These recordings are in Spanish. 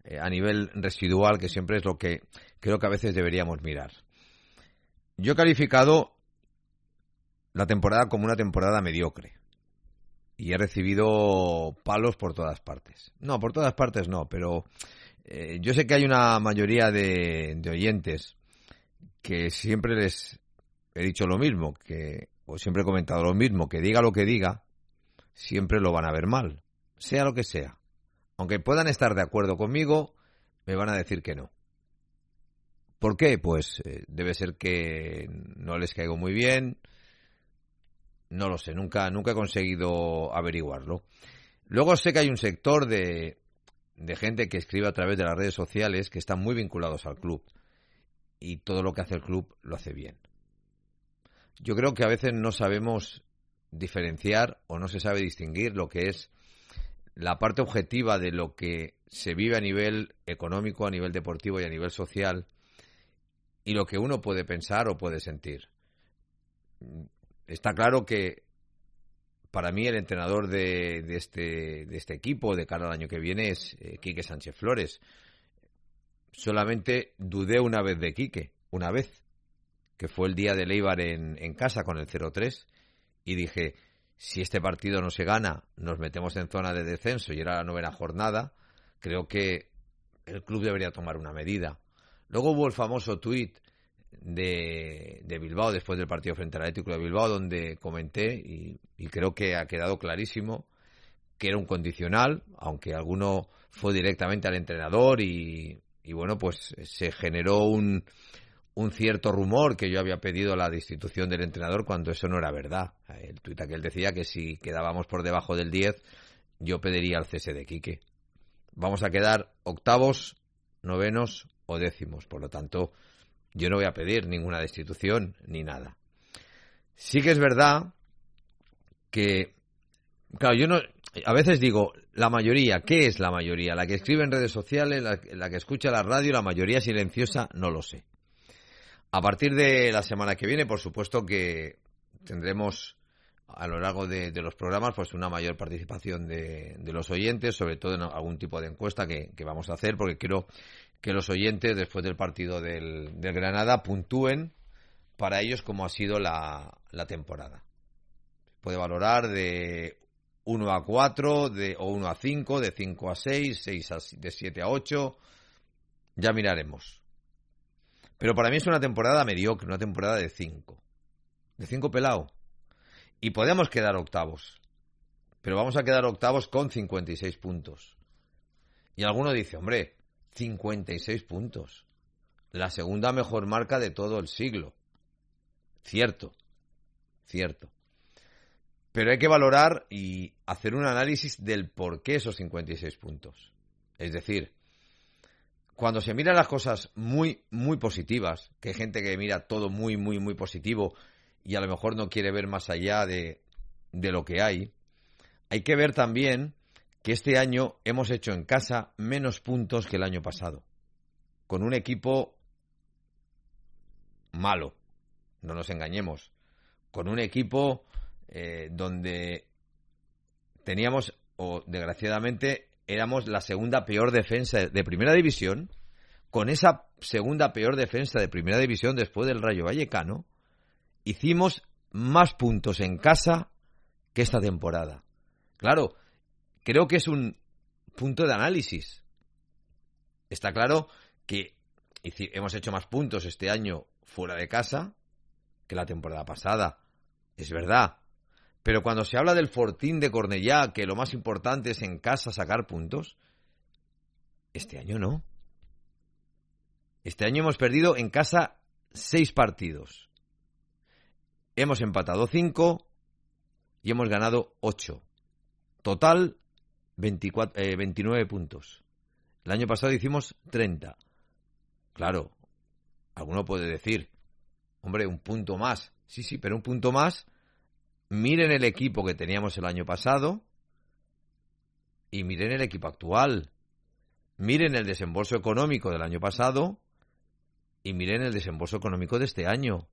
a nivel residual, que siempre es lo que creo que a veces deberíamos mirar. Yo he calificado la temporada como una temporada mediocre y he recibido palos por todas partes. No, por todas partes no, pero yo sé que hay una mayoría de oyentes que siempre les he dicho lo mismo, o siempre he comentado lo mismo, que diga lo que diga, siempre lo van a ver mal, sea lo que sea. Aunque puedan estar de acuerdo conmigo, me van a decir que no. ¿Por qué? Pues debe ser que no les caigo muy bien, no lo sé, nunca he conseguido averiguarlo. Luego sé que hay un sector de gente que escribe a través de las redes sociales que están muy vinculados al club y todo lo que hace el club lo hace bien. Yo creo que a veces no sabemos diferenciar o no se sabe distinguir lo que es la parte objetiva de lo que se vive a nivel económico, a nivel deportivo y a nivel social y lo que uno puede pensar o puede sentir. Está claro que para mí el entrenador de este equipo de cara al año que viene es Quique Sánchez Flores. Solamente dudé una vez de Quique, una vez, que fue el día de Eibar en casa con el 0-3, y dije, si este partido no se gana, nos metemos en zona de descenso y era la 9ª jornada, creo que el club debería tomar una medida. Luego hubo el famoso tuit de Bilbao después del partido frente al Atlético de Bilbao, donde comenté, y creo que ha quedado clarísimo, que era un condicional, aunque alguno fue directamente al entrenador y bueno, pues se generó un cierto rumor que yo había pedido la destitución del entrenador cuando eso no era verdad. El tuit aquel decía que si quedábamos por debajo del 10, yo pediría el cese de Quique. Vamos a quedar octavos, novenos o décimos, por lo tanto, yo no voy a pedir ninguna destitución ni nada. Sí que es verdad que, claro, yo no, a veces digo, la mayoría, ¿qué es la mayoría? La que escribe en redes sociales, la que escucha la radio, la mayoría silenciosa, no lo sé. A partir de la semana que viene, por supuesto que tendremos a lo largo de los programas pues una mayor participación de los oyentes, sobre todo en algún tipo de encuesta que vamos a hacer, porque quiero que los oyentes, después del partido del Granada, puntúen para ellos cómo ha sido la temporada. Puede valorar de 1 a 4, o 1 a 5, de 5 a 6, de 7 a 8, ya miraremos. Pero para mí es una temporada mediocre, una temporada de 5. De 5 pelao. Y podemos quedar octavos. Pero vamos a quedar octavos con 56 puntos. Y alguno dice, hombre, 56 puntos. La segunda mejor marca de todo el siglo. Cierto. Pero hay que valorar y hacer un análisis del por qué esos 56 puntos. Es decir, cuando se miran las cosas muy, muy positivas, que hay gente que mira todo muy, muy, muy positivo y a lo mejor no quiere ver más allá de lo que hay que ver también que este año hemos hecho en casa menos puntos que el año pasado, con un equipo malo, no nos engañemos, con un equipo donde teníamos, o desgraciadamente, éramos la segunda peor defensa de Primera División, con esa segunda peor defensa de Primera División después del Rayo Vallecano, hicimos más puntos en casa que esta temporada. Claro, creo que es un punto de análisis. Está claro que hemos hecho más puntos este año fuera de casa que la temporada pasada. Es verdad. Pero cuando se habla del Fortín de Cornellá, que lo más importante es en casa sacar puntos, este año no. Este año hemos perdido en casa 6 partidos. Hemos empatado 5 y hemos ganado 8. Total, 29 puntos. El año pasado hicimos 30. Claro, alguno puede decir, hombre, un punto más. Sí, pero un punto más. Miren el equipo que teníamos el año pasado y miren el equipo actual. Miren el desembolso económico del año pasado y miren el desembolso económico de este año.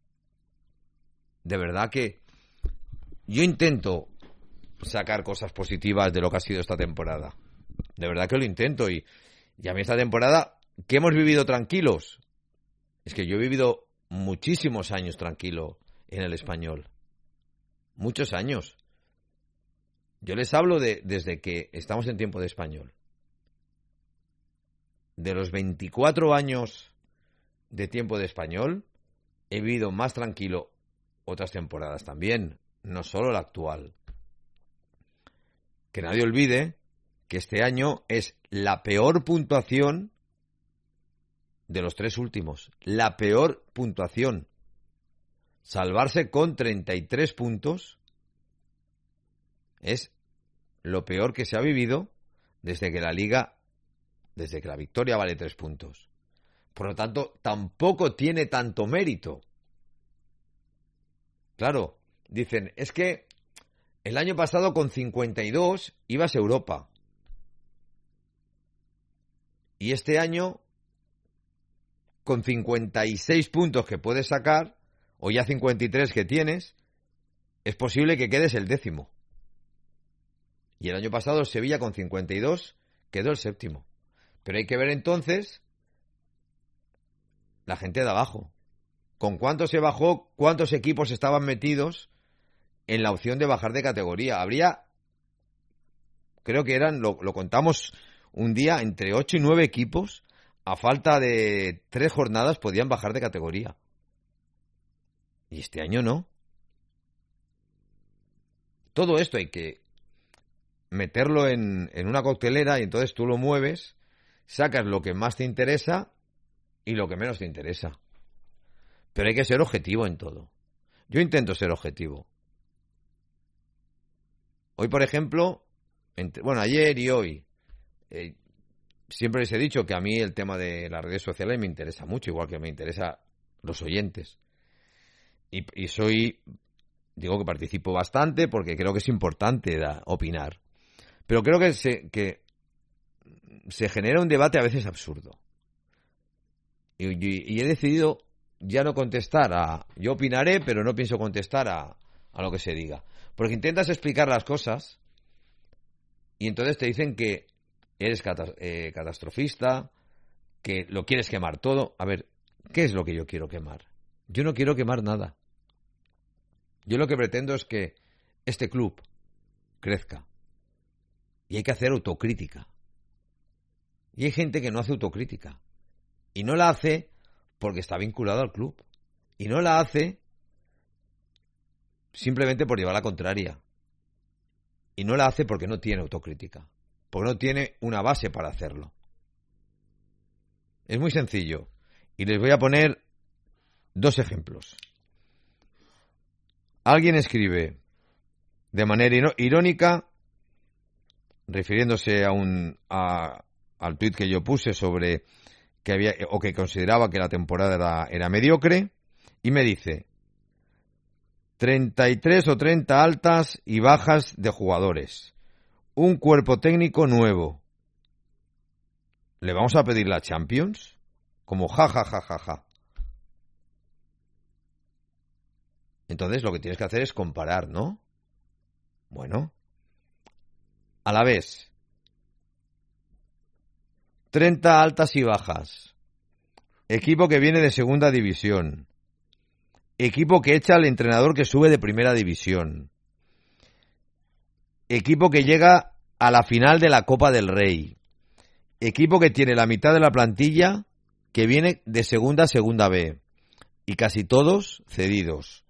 De verdad que yo intento sacar cosas positivas de lo que ha sido esta temporada. De verdad que lo intento y Y a mí esta temporada, ¿qué hemos vivido tranquilos? Es que yo he vivido muchísimos años tranquilo en el Español. Muchos años. Yo les hablo desde que estamos en tiempo de Español. De los 24 años de tiempo de Español, he vivido más tranquilo otras temporadas también, no solo la actual. Que nadie olvide que este año es la peor puntuación de los 3 últimos. La peor puntuación. Salvarse con 33 puntos es lo peor que se ha vivido desde que la victoria vale 3 puntos. Por lo tanto, tampoco tiene tanto mérito. Claro, dicen, es que el año pasado con 52 ibas a Europa. Y este año, con 56 puntos que puedes sacar, o ya 53 que tienes, es posible que quedes el 10º. Y el año pasado Sevilla con 52 quedó el 7º. Pero hay que ver entonces la gente de abajo. ¿Con cuánto se bajó? ¿Cuántos equipos estaban metidos en la opción de bajar de categoría? Habría, creo que eran, lo contamos un día, entre 8 y 9 equipos, a falta de 3 jornadas podían bajar de categoría. Y este año no. Todo esto hay que meterlo en una coctelera y entonces tú lo mueves, sacas lo que más te interesa y lo que menos te interesa. Pero hay que ser objetivo en todo. Yo intento ser objetivo. Hoy, por ejemplo, ayer y hoy, siempre les he dicho que a mí el tema de las redes sociales me interesa mucho, igual que me interesa los oyentes. Y digo que participo bastante porque creo que es importante opinar. Pero creo que se genera un debate a veces absurdo. Y he decidido ya no contestar yo opinaré, pero no pienso contestar a lo que se diga. Porque intentas explicar las cosas y entonces te dicen que eres catastrofista, que lo quieres quemar todo. A ver, ¿qué es lo que yo quiero quemar? Yo no quiero quemar nada. Yo lo que pretendo es que este club crezca. Y hay que hacer autocrítica. Y hay gente que no hace autocrítica. Y no la hace porque está vinculado al club. Y no la hace simplemente por llevar la contraria. Y no la hace porque no tiene autocrítica. Porque no tiene una base para hacerlo. Es muy sencillo. Y les voy a poner 2 ejemplos. Alguien escribe de manera irónica, refiriéndose al tuit que yo puse sobre que consideraba que la temporada era mediocre, y me dice 33 o 30 altas y bajas de jugadores, un cuerpo técnico nuevo. ¿Le vamos a pedir la Champions? Como ja. Entonces lo que tienes que hacer es comparar, ¿no? Bueno, a la vez, 30 altas y bajas, equipo que viene de segunda división, equipo que echa al entrenador que sube de primera división, equipo que llega a la final de la Copa del Rey, equipo que tiene la mitad de la plantilla que viene de segunda a segunda B, y casi todos cedidos.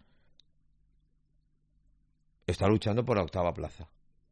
Está luchando por la 8ª plaza.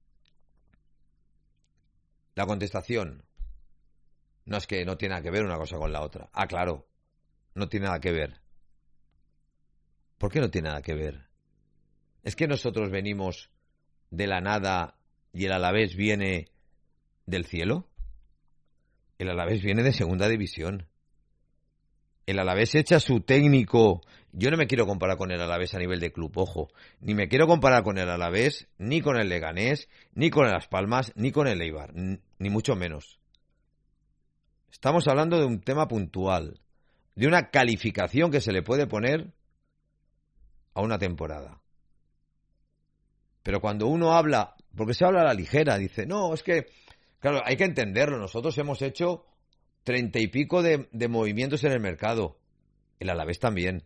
La contestación no es que no tiene nada que ver una cosa con la otra. Ah, claro, no tiene nada que ver. ¿Por qué no tiene nada que ver? ¿Es que nosotros venimos de la nada y el Alavés viene del cielo? El Alavés viene de segunda división. El Alavés echa su técnico. Yo no me quiero comparar con el Alavés a nivel de club, ojo. Ni me quiero comparar con el Alavés, ni con el Leganés, ni con el Las Palmas, ni con el Eibar, ni mucho menos. Estamos hablando de un tema puntual, de una calificación que se le puede poner a una temporada. Pero cuando uno habla, porque se habla a la ligera, dice, no, es que, claro, hay que entenderlo. Nosotros hemos hecho 30 y pico de movimientos en el mercado. El Alavés también.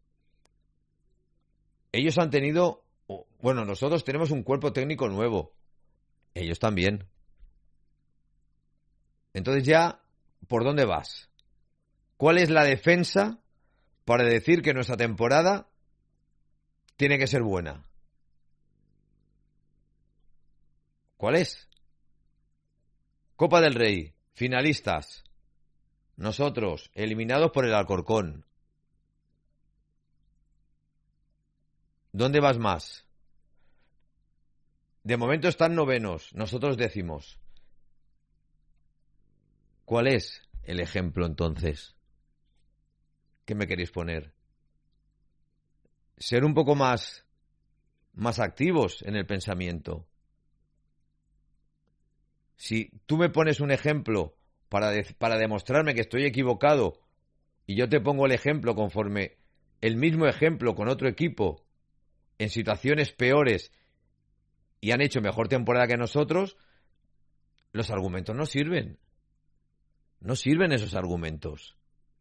Ellos han tenido... Bueno, nosotros tenemos un cuerpo técnico nuevo. Ellos también. Entonces ya, ¿por dónde vas? ¿Cuál es la defensa para decir que nuestra temporada tiene que ser buena? ¿Cuál es? Copa del Rey, finalistas. Nosotros, eliminados por el Alcorcón. ¿Dónde vas más? De momento están novenos, nosotros décimos. ¿Cuál es el ejemplo entonces? ¿Qué me queréis poner? Ser un poco más activos en el pensamiento. Si tú me pones un ejemplo para demostrarme que estoy equivocado y yo te pongo el ejemplo conforme el mismo ejemplo con otro equipo en situaciones peores y han hecho mejor temporada que nosotros, los argumentos no sirven. No sirven esos argumentos.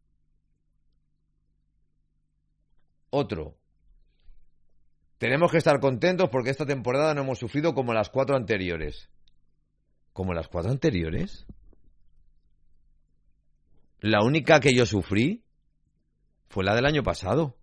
Otro. Tenemos que estar contentos porque esta temporada no hemos sufrido como las 4 anteriores. ¿Como las 4 anteriores? La única que yo sufrí fue la del año pasado.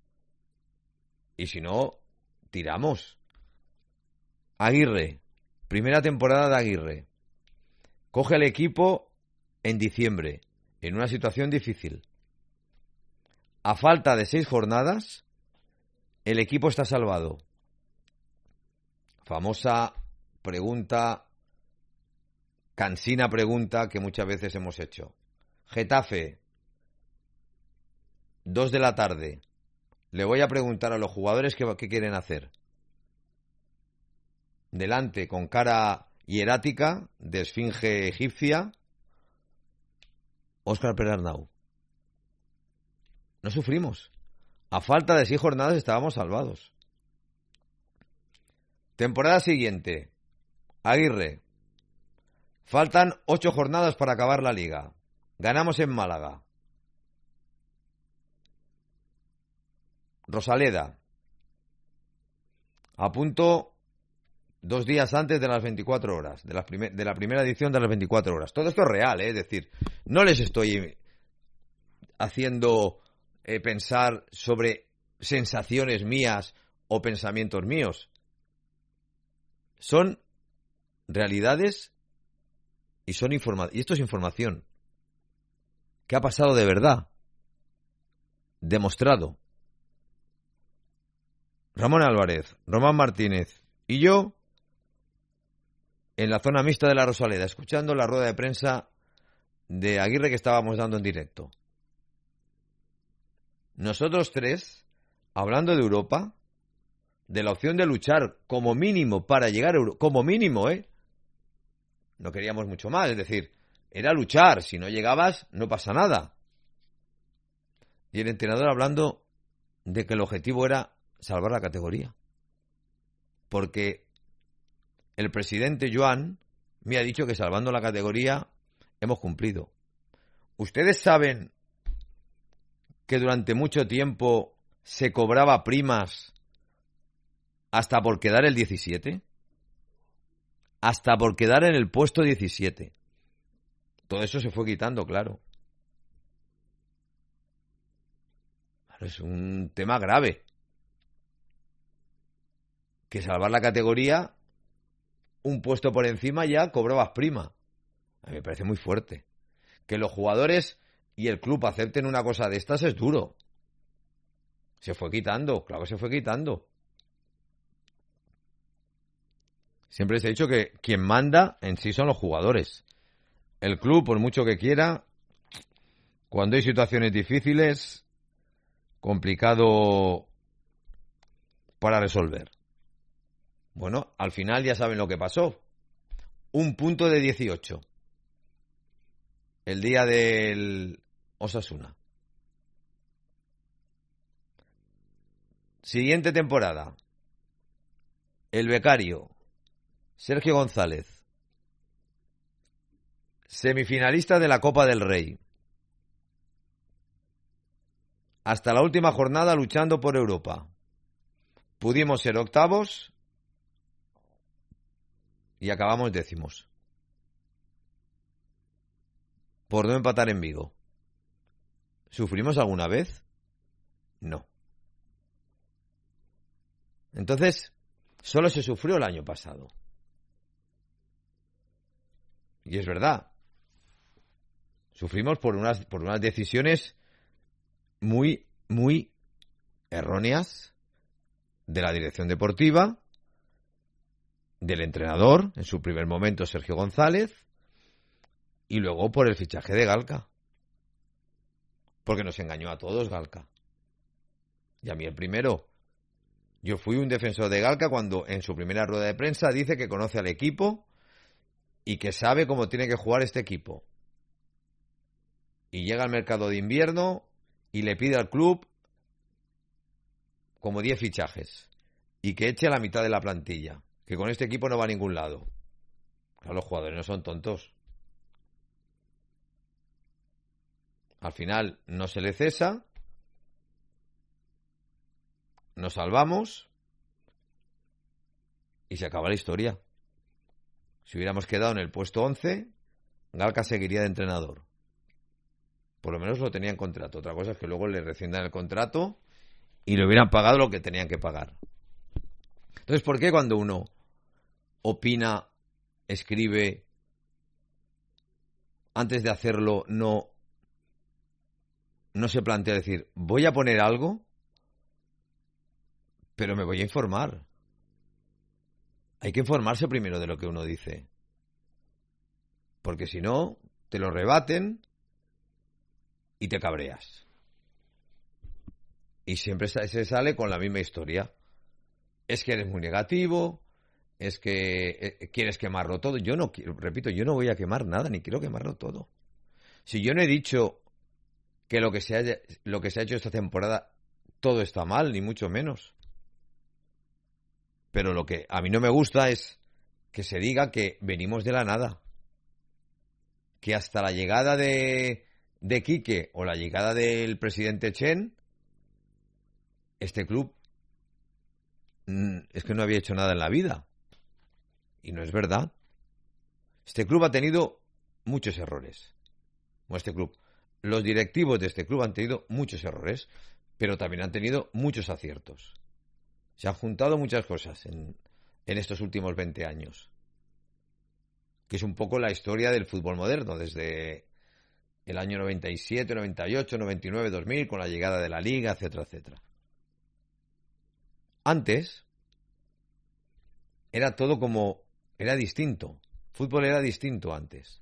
Y si no, tiramos. Aguirre. Primera temporada de Aguirre. Coge el equipo en diciembre, en una situación difícil. A falta de 6 jornadas, el equipo está salvado. Famosa pregunta, cansina pregunta que muchas veces hemos hecho. Getafe, 2 de la tarde. Le voy a preguntar a los jugadores qué quieren hacer. Delante, con cara hierática, de esfinge egipcia, Óscar Pérez Arnau. No sufrimos. A falta de 6 jornadas estábamos salvados. Temporada siguiente. Aguirre. Faltan 8 jornadas para acabar la liga. Ganamos en Málaga. Rosaleda. A punto 2 días antes de las 24 horas. De la primera edición de las 24 horas. Todo esto es real, es decir, no les estoy haciendo pensar sobre sensaciones mías o pensamientos míos. Son realidades y esto es información que ha pasado de verdad, demostrado. Ramón Álvarez, Román Martínez y yo en la zona mixta de la Rosaleda, escuchando la rueda de prensa de Aguirre que estábamos dando en directo. Nosotros 3, hablando de Europa, de la opción de luchar como mínimo para llegar a Europa, como mínimo, no queríamos mucho más, es decir, era luchar, si no llegabas no pasa nada. Y el entrenador hablando de que el objetivo era salvar la categoría. Porque el presidente Joan me ha dicho que salvando la categoría hemos cumplido. ¿Ustedes saben que durante mucho tiempo se cobraba primas hasta por quedar el 17? Hasta por quedar en el puesto 17. Todo eso se fue quitando, claro. Es un tema grave. Que salvar la categoría, un puesto por encima ya cobrabas prima. A mí me parece muy fuerte. Que los jugadores y el club acepten una cosa de estas es duro. Se fue quitando, claro que se fue quitando. Siempre les he dicho que quien manda en sí son los jugadores. El club, por mucho que quiera, cuando hay situaciones difíciles, complicado para resolver. Bueno, al final ya saben lo que pasó. 1 punto de 18. El día del Osasuna. Siguiente temporada. El becario, Sergio González. Semifinalista de la Copa del Rey. Hasta la última jornada luchando por Europa. Pudimos ser octavos y acabamos décimos. Por no empatar en Vigo. ¿Sufrimos alguna vez? No. Entonces, solo se sufrió el año pasado. Y es verdad. Sufrimos por unas decisiones muy erróneas de la dirección deportiva, del entrenador, en su primer momento Sergio González, y luego por el fichaje de Galca. Porque nos engañó a todos Galca. Y a mí el primero. Yo fui un defensor de Galca cuando en su primera rueda de prensa dice que conoce al equipo y que sabe cómo tiene que jugar este equipo. Y llega al mercado de invierno y le pide al club como 10 fichajes y que eche a la mitad de la plantilla, que con este equipo no va a ningún lado. Claro, los jugadores no son tontos. Al final no se le cesa, nos salvamos y se acaba la historia. Si hubiéramos quedado en el puesto 11, Galca seguiría de entrenador. Por lo menos lo tenía en contrato. Otra cosa es que luego le rescindan el contrato y le hubieran pagado lo que tenían que pagar. Entonces, ¿por qué cuando uno opina, escribe, antes de hacerlo no se plantea decir, voy a poner algo, pero me voy a informar? Hay que informarse primero de lo que uno dice. Porque si no, te lo rebaten y te cabreas. Y siempre se sale con la misma historia. Es que eres muy negativo, es que quieres quemarlo todo. Yo no quiero, repito, yo no voy a quemar nada, ni quiero quemarlo todo. Si yo no he dicho que lo que se ha hecho esta temporada todo está mal, ni mucho menos. Pero lo que a mí no me gusta es que se diga que venimos de la nada. Que hasta la llegada de Quique o la llegada del presidente Chen, este club es que no había hecho nada en la vida. Y no es verdad. Este club ha tenido muchos errores. Los directivos de este club han tenido muchos errores, pero también han tenido muchos aciertos. Se han juntado muchas cosas en estos últimos 20 años. Que es un poco la historia del fútbol moderno, desde el año 97, 98, 99, 2000, con la llegada de la Liga, etcétera, etcétera. Antes era todo era distinto. Fútbol era distinto antes.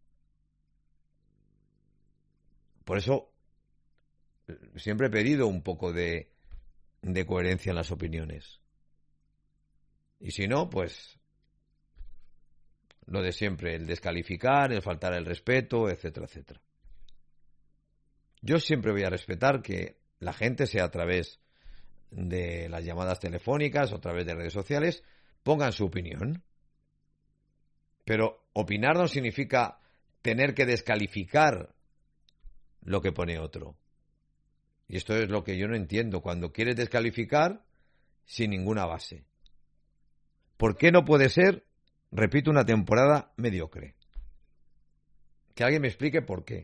Por eso siempre he pedido un poco de coherencia en las opiniones. Y si no, pues lo de siempre, el descalificar, el faltar el respeto, etcétera, etcétera. Yo siempre voy a respetar que la gente, sea a través de las llamadas telefónicas o a través de redes sociales, pongan su opinión. Pero opinar no significa tener que descalificar lo que pone otro. Y esto es lo que yo no entiendo. Cuando quieres descalificar sin ninguna base. ¿Por qué no puede ser, repito, una temporada mediocre? Que alguien me explique por qué.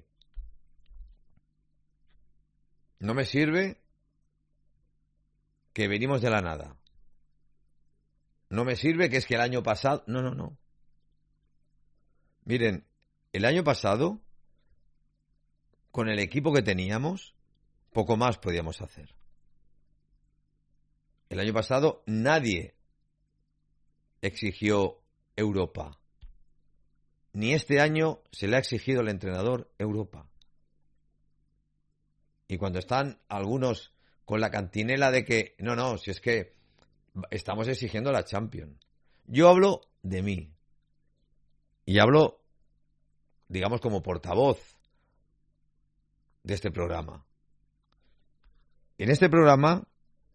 No me sirve que venimos de la nada. No me sirve que es que el año pasado... No. Miren, el año pasado, con el equipo que teníamos, poco más podíamos hacer. El año pasado nadie exigió Europa. Ni este año se le ha exigido al entrenador Europa. Y cuando están algunos con la cantinela de que, no, si es que estamos exigiendo la Champions. Yo hablo de mí. Y hablo, digamos, como portavoz de este programa. En este programa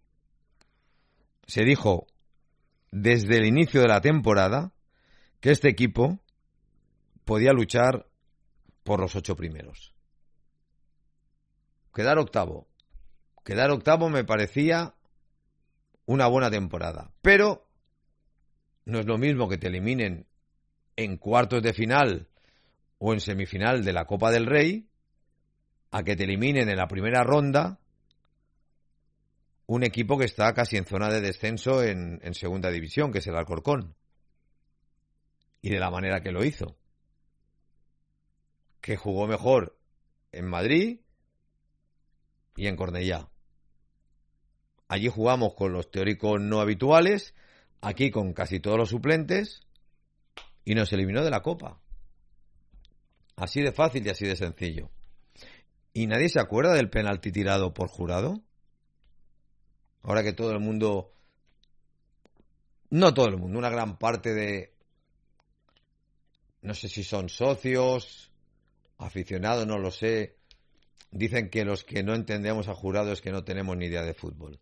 se dijo desde el inicio de la temporada que este equipo podía luchar por los 8 primeros. Quedar octavo me parecía una buena temporada, pero no es lo mismo que te eliminen en cuartos de final o en semifinal de la Copa del Rey a que te eliminen en la primera ronda un equipo que está casi en zona de descenso en segunda división, que es el Alcorcón. Y de la manera que lo hizo. Que jugó mejor en Madrid y en Cornellá. Allí jugamos con los teóricos no habituales, aquí con casi todos los suplentes, y nos eliminó de la Copa. Así de fácil y así de sencillo. ¿Y nadie se acuerda del penalti tirado por Jurado? Ahora que todo el mundo, no todo el mundo, una gran parte de, no sé si son socios, aficionados, no lo sé, dicen que los que no entendemos a Jurado es que no tenemos ni idea de fútbol.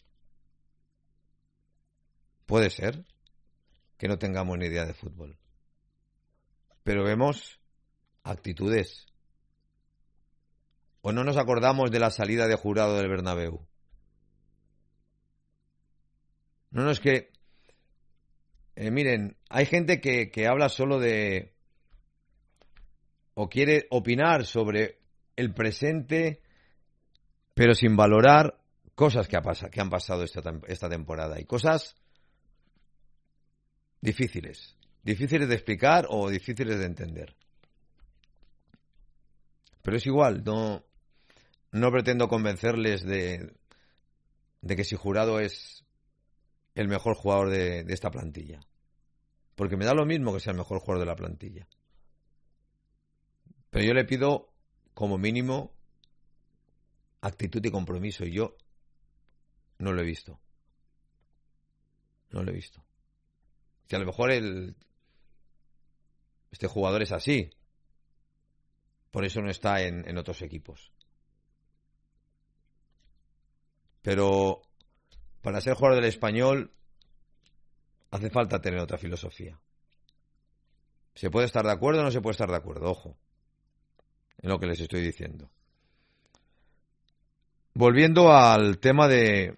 Puede ser que no tengamos ni idea de fútbol. Pero vemos actitudes. ¿O no nos acordamos de la salida de Jurado del Bernabéu? No, es que... miren, hay gente que habla solo de... o quiere opinar sobre el presente, pero sin valorar cosas que han pasado esta temporada. Y cosas difíciles de explicar o difíciles de entender. Pero es igual, no pretendo convencerles de que si Jurado es el mejor jugador de esta plantilla. Porque me da lo mismo que sea el mejor jugador de la plantilla. Pero yo le pido, como mínimo, actitud y compromiso. Y yo no lo he visto. No lo he visto. Que a lo mejor este jugador es así. Por eso no está en otros equipos. Pero para ser jugador del Español hace falta tener otra filosofía. Se puede estar de acuerdo o no se puede estar de acuerdo, ojo, en lo que les estoy diciendo. Volviendo al tema de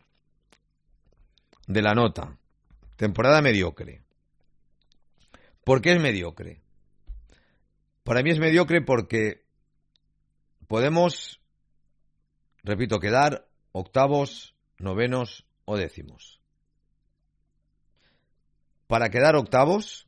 la nota. Temporada mediocre. ¿Por qué es mediocre? Para mí es mediocre porque podemos, repito, quedar octavos, novenos o décimos. Para quedar octavos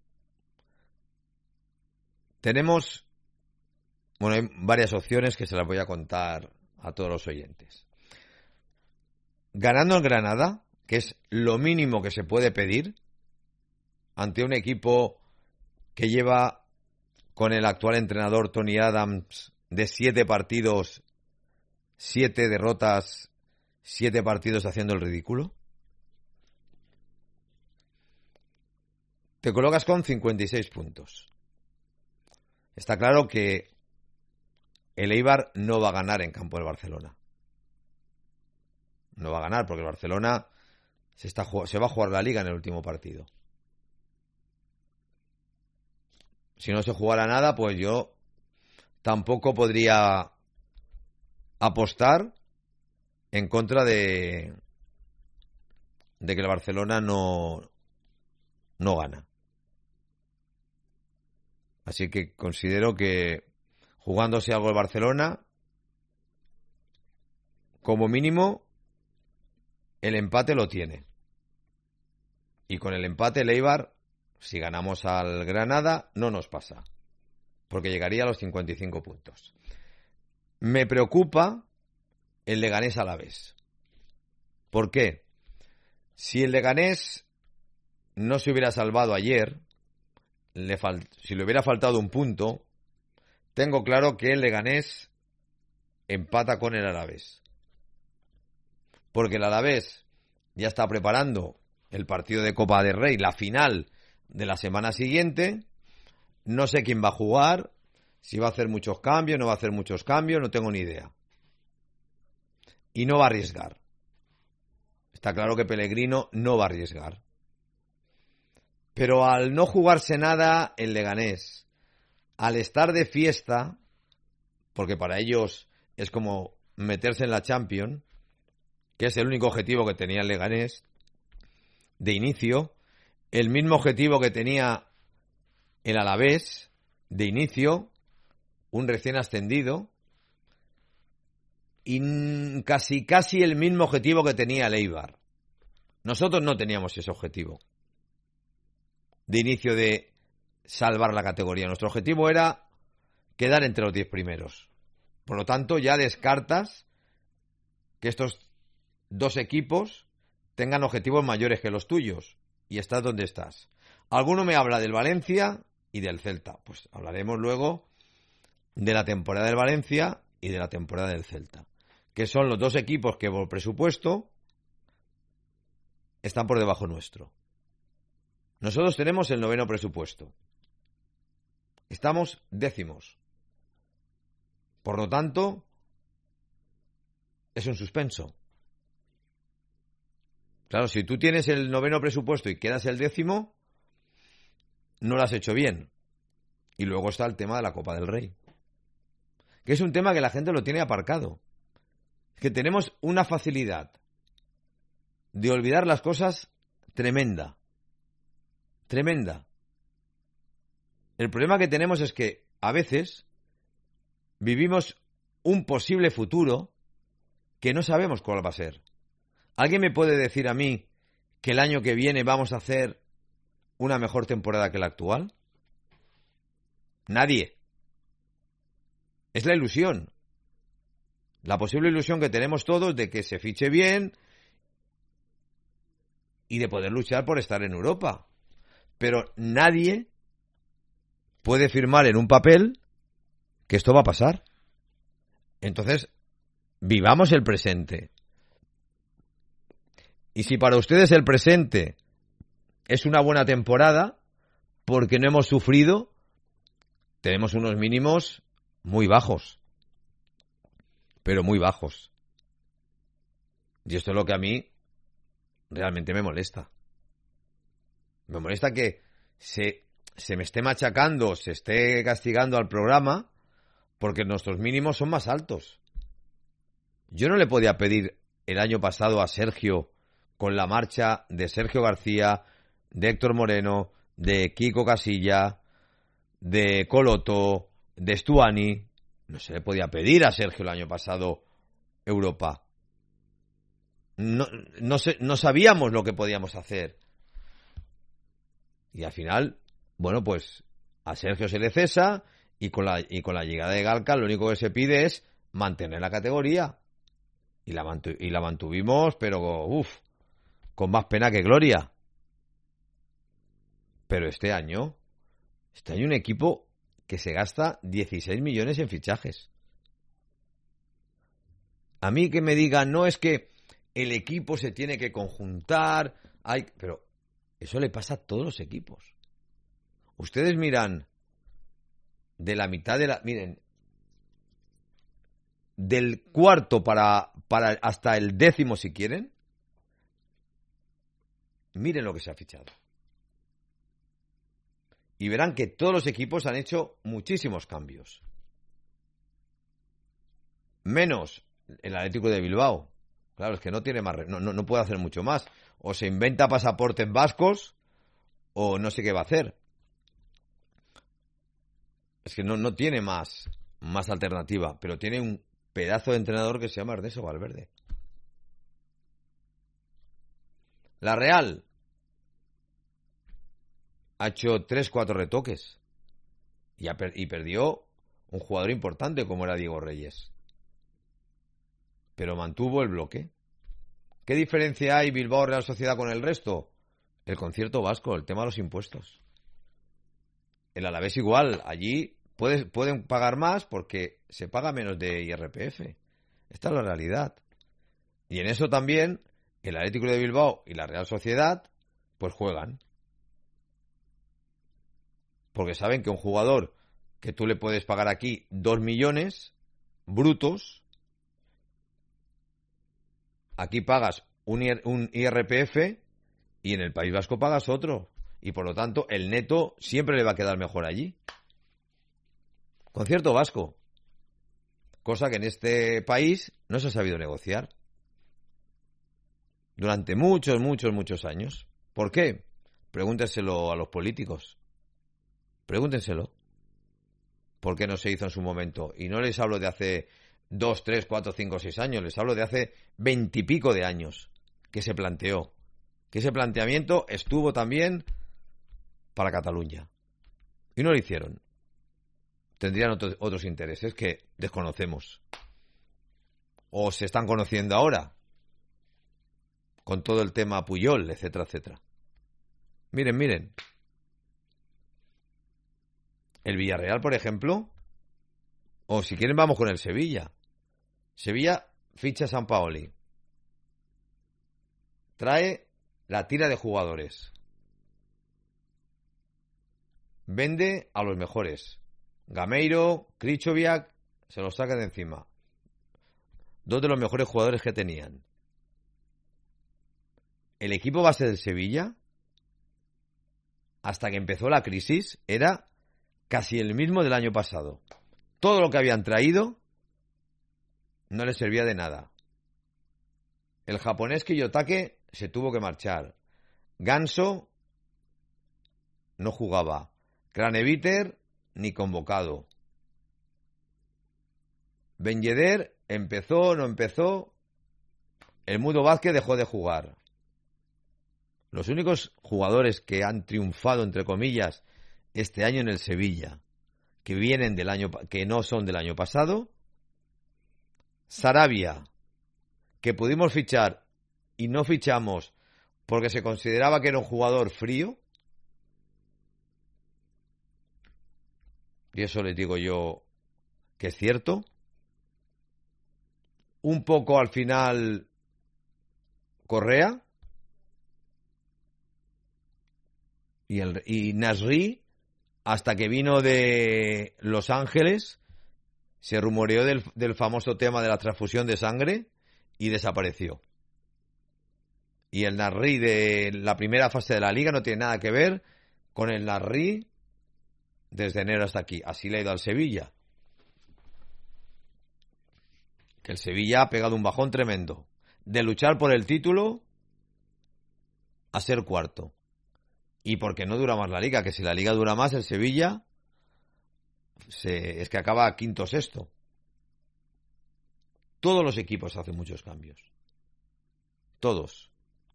tenemos, hay varias opciones que se las voy a contar a todos los oyentes. Ganando en Granada, que es lo mínimo que se puede pedir ante un equipo que lleva con el actual entrenador Tony Adams de 7 partidos, 7 derrotas, 7 partidos haciendo el ridículo. Te colocas con 56 puntos. Está claro que el Eibar no va a ganar en campo del Barcelona. No va a ganar porque el Barcelona se va a jugar la Liga en el último partido. Si no se jugara nada, pues yo tampoco podría apostar en contra de que el Barcelona no gana. Así que considero que jugándose algo el Barcelona, como mínimo, el empate lo tiene. Y con el empate el Eibar, si ganamos al Granada, no nos pasa. Porque llegaría a los 55 puntos. Me preocupa el Leganés Alavés. ¿Por qué? Si el Leganés no se hubiera salvado ayer, si le hubiera faltado un punto, tengo claro que el Leganés empata con el Alavés. Porque el Alavés ya está preparando el partido de Copa del Rey, la final de la semana siguiente. No sé quién va a jugar, si va a hacer muchos cambios, no va a hacer muchos cambios, no tengo ni idea. Y no va a arriesgar. Está claro que Pellegrino no va a arriesgar. Pero al no jugarse nada el Leganés, al estar de fiesta, porque para ellos es como meterse en la Champions, que es el único objetivo que tenía el Leganés de inicio, el mismo objetivo que tenía el Alavés de inicio, un recién ascendido, y casi el mismo objetivo que tenía el Eibar. Nosotros no teníamos ese objetivo de inicio de salvar la categoría. Nuestro objetivo era quedar entre los 10 primeros. Por lo tanto, ya descartas que estos dos equipos tengan objetivos mayores que los tuyos. Y estás donde estás. Alguno me habla del Valencia y del Celta. Pues hablaremos luego de la temporada del Valencia y de la temporada del Celta, que son los dos equipos que por presupuesto están por debajo nuestro. Nosotros tenemos el 9º presupuesto. Estamos 10º. Por lo tanto, es un suspenso. Claro, si tú tienes el 9º presupuesto y quedas el 10º, no lo has hecho bien. Y luego está el tema de la Copa del Rey, que es un tema que la gente lo tiene aparcado. Es que tenemos una facilidad de olvidar las cosas tremenda. Tremenda. El problema que tenemos es que a veces vivimos un posible futuro que no sabemos cuál va a ser. ¿Alguien me puede decir a mí que el año que viene vamos a hacer una mejor temporada que la actual? Nadie. Es la ilusión. La posible ilusión que tenemos todos de que se fiche bien y de poder luchar por estar en Europa. Pero nadie puede firmar en un papel que esto va a pasar. Entonces, vivamos el presente. Y si para ustedes el presente es una buena temporada, porque no hemos sufrido, tenemos unos mínimos muy bajos. Pero muy bajos. Y esto es lo que a mí realmente me molesta. Me molesta que se me esté machacando, se esté castigando al programa, porque nuestros mínimos son más altos. Yo no le podía pedir el año pasado a Sergio, con la marcha de Sergio García, de Héctor Moreno, de Kiko Casilla, de Coloto, de Stuani. No se le podía pedir a Sergio el año pasado Europa. No sabíamos lo que podíamos hacer. Y al final, bueno, pues a Sergio se le cesa y con la llegada de Galca lo único que se pide es mantener la categoría. Y la mantuvimos, pero con más pena que gloria. Pero este año un equipo que se gasta 16 millones en fichajes. A mí que me digan, no, es que el equipo se tiene que conjuntar, pero eso le pasa a todos los equipos. Ustedes miran de la mitad miren, del cuarto para hasta el 10º si quieren, miren lo que se ha fichado. Y verán que todos los equipos han hecho muchísimos cambios. Menos el Atlético de Bilbao. Claro, es que no tiene más, no puede hacer mucho más. O se inventa pasaportes vascos o no sé qué va a hacer. Es que no tiene más alternativa, pero tiene un pedazo de entrenador que se llama Ernesto Valverde. La Real ha hecho 3-4 retoques y perdió un jugador importante como era Diego Reyes. Pero mantuvo el bloque. ¿Qué diferencia hay Bilbao Real Sociedad con el resto? El concierto vasco, el tema de los impuestos. El Alavés igual, allí pueden pagar más porque se paga menos de IRPF. Esta es la realidad. Y en eso también el Atlético de Bilbao y la Real Sociedad pues juegan. Porque saben que un jugador que tú le puedes pagar aquí 2 millones brutos, aquí pagas un IRPF y en el País Vasco pagas otro. Y por lo tanto el neto siempre le va a quedar mejor allí. Concierto vasco. Cosa que en este país no se ha sabido negociar durante muchos, muchos, muchos años. ¿Por qué? Pregúntenselo a los políticos. Pregúntenselo. ¿Por qué no se hizo en su momento? Y no les hablo de hace 2, 3, 4, 5, 6 años. Les hablo de hace 20 y pico de años que se planteó. Que ese planteamiento estuvo también para Cataluña. Y no lo hicieron. Tendrían otros intereses que desconocemos. O se están conociendo ahora. Con todo el tema Puyol, etcétera, etcétera. Miren, miren. El Villarreal, por ejemplo, o si quieren vamos con el Sevilla. Sevilla ficha a Sampaoli. Trae la tira de jugadores. Vende a los mejores. Gameiro, Krychowiak, se los saca de encima. 2 de los mejores jugadores que tenían. El equipo base del Sevilla, hasta que empezó la crisis, era casi el mismo del año pasado. Todo lo que habían traído no les servía de nada. El japonés Kiyotake se tuvo que marchar. Ganso no jugaba. Craneviter ni convocado. Ben Yedder empezó, no empezó. El Mudo Vázquez dejó de jugar. Los únicos jugadores que han triunfado, entre comillas, este año en el Sevilla, que vienen del año, que no son del año pasado, Sarabia, que pudimos fichar y no fichamos porque se consideraba que era un jugador frío, y eso les digo yo que es cierto. Un poco al final Correa y Nasri, hasta que vino de Los Ángeles, se rumoreó del famoso tema de la transfusión de sangre y desapareció. Y el Nasri de la primera fase de la liga no tiene nada que ver con el Nasri desde enero hasta aquí. Así le ha ido al Sevilla. Que el Sevilla ha pegado un bajón tremendo. De luchar por el título a ser cuarto. Y porque no dura más la liga, que si la liga dura más, el Sevilla es que acaba quinto o sexto. Todos los equipos hacen muchos cambios. Todos.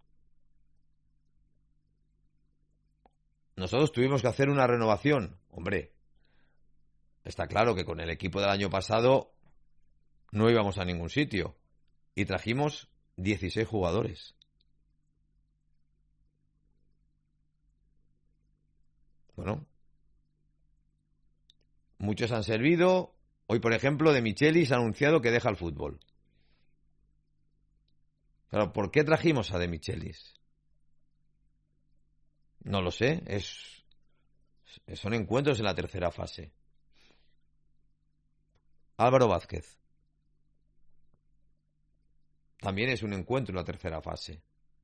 Nosotros tuvimos que hacer una renovación. Hombre, está claro que con el equipo del año pasado no íbamos a ningún sitio. Y trajimos 16 jugadores. Bueno, muchos han servido. Hoy, por ejemplo, De Michelis ha anunciado que deja el fútbol. Claro, ¿por qué trajimos a De Michelis? No lo sé. Son encuentros en la tercera fase. Álvaro Vázquez. También es un encuentro en la tercera fase.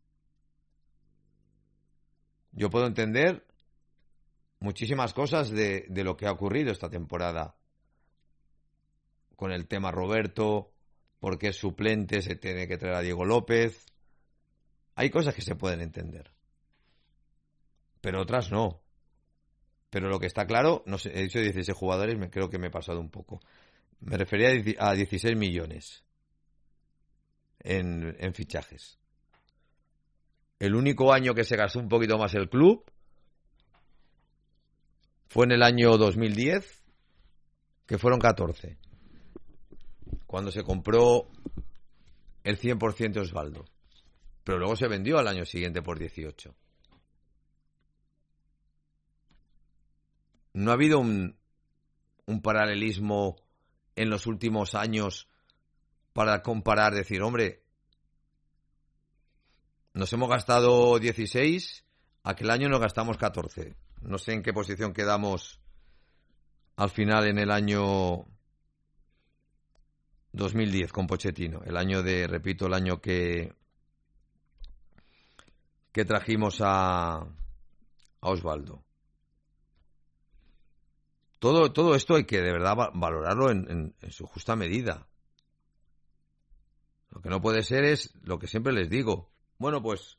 Yo puedo entender muchísimas cosas de lo que ha ocurrido esta temporada. Con el tema Roberto, porque es suplente, se tiene que traer a Diego López. Hay cosas que se pueden entender. Pero otras no. Pero lo que está claro, no sé, he dicho 16 jugadores, creo que me he pasado un poco. Me refería a 16 millones en fichajes. El único año que se gastó un poquito más el club fue en el año 2010, que fueron 14, cuando se compró el 100% de Osvaldo. Pero luego se vendió al año siguiente por 18. No ha habido un paralelismo en los últimos años para comparar, decir, hombre, nos hemos gastado 16, aquel año nos gastamos 14. No sé en qué posición quedamos al final en el año 2010 con Pochettino. El año repito, el año que trajimos a Osvaldo. Todo esto hay que de verdad valorarlo en su justa medida. Lo que no puede ser es lo que siempre les digo. Bueno, pues,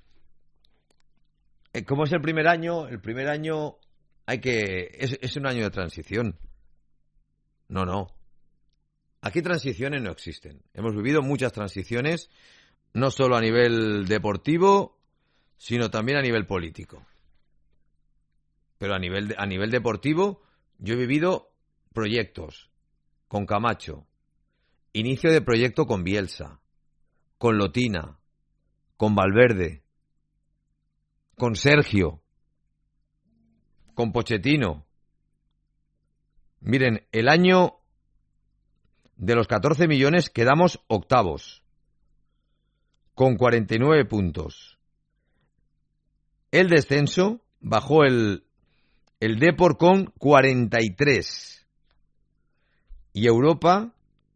¿cómo es el primer año? El primer año es un año de transición. No. Aquí transiciones no existen. Hemos vivido muchas transiciones, no solo a nivel deportivo, sino también a nivel político. Pero a nivel deportivo, yo he vivido proyectos con Camacho, inicio de proyecto con Bielsa, con Lotina, con Valverde, con Sergio, con Pochettino. Miren, el año de los 14 millones quedamos octavos, con 49 puntos. El descenso bajó el Depor con 43. Y Europa,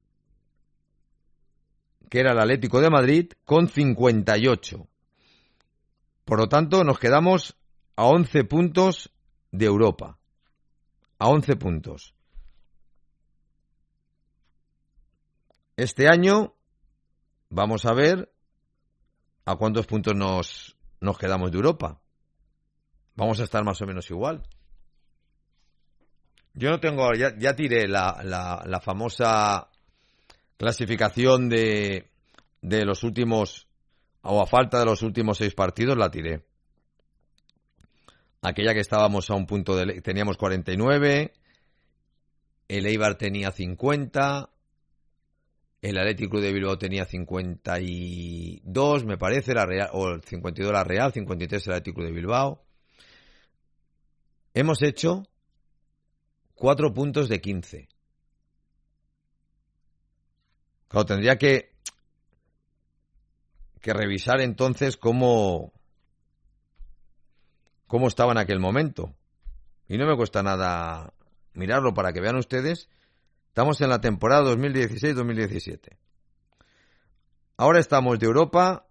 que era el Atlético de Madrid, con 58. Por lo tanto, nos quedamos a 11 puntos de Europa. A 11 puntos. Este año vamos a ver a cuántos puntos nos quedamos de Europa. Vamos a estar más o menos igual. Yo no tengo, ya tiré la famosa clasificación de los últimos, o a falta de los últimos 6 partidos, la tiré. Aquella que estábamos a un punto teníamos 49, el Eibar tenía 50, el Atlético de Bilbao tenía 52, me parece, la Real, o el 52 la Real, 53 el Atlético de Bilbao. Hemos hecho 4 puntos de 15. Claro, tendría que revisar entonces cómo estaba en aquel momento. Y no me cuesta nada mirarlo para que vean ustedes. Estamos en la temporada 2016-2017. Ahora estamos de Europa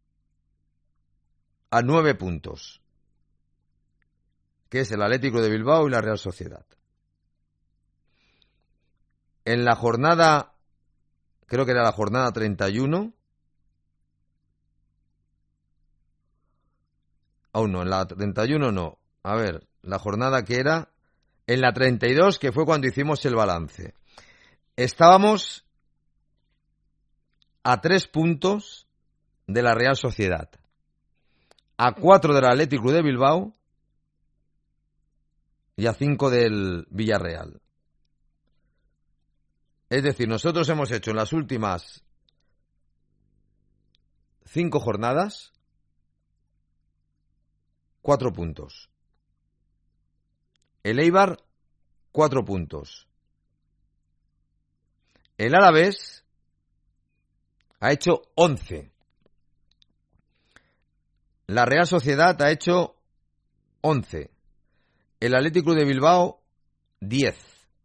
a 9 puntos, que es el Atlético de Bilbao y la Real Sociedad. En la jornada, creo que era la jornada 31, aún no, en la 31 no. A ver, la jornada que era en la 32, que fue cuando hicimos el balance. Estábamos a 3 puntos de la Real Sociedad, a 4 del Atlético de Bilbao y a 5 del Villarreal. Es decir, nosotros hemos hecho en las últimas 5 jornadas 4 puntos. El Eibar, 4 puntos. El Alavés ha hecho 11. La Real Sociedad ha hecho 11. El Atlético de Bilbao, 10.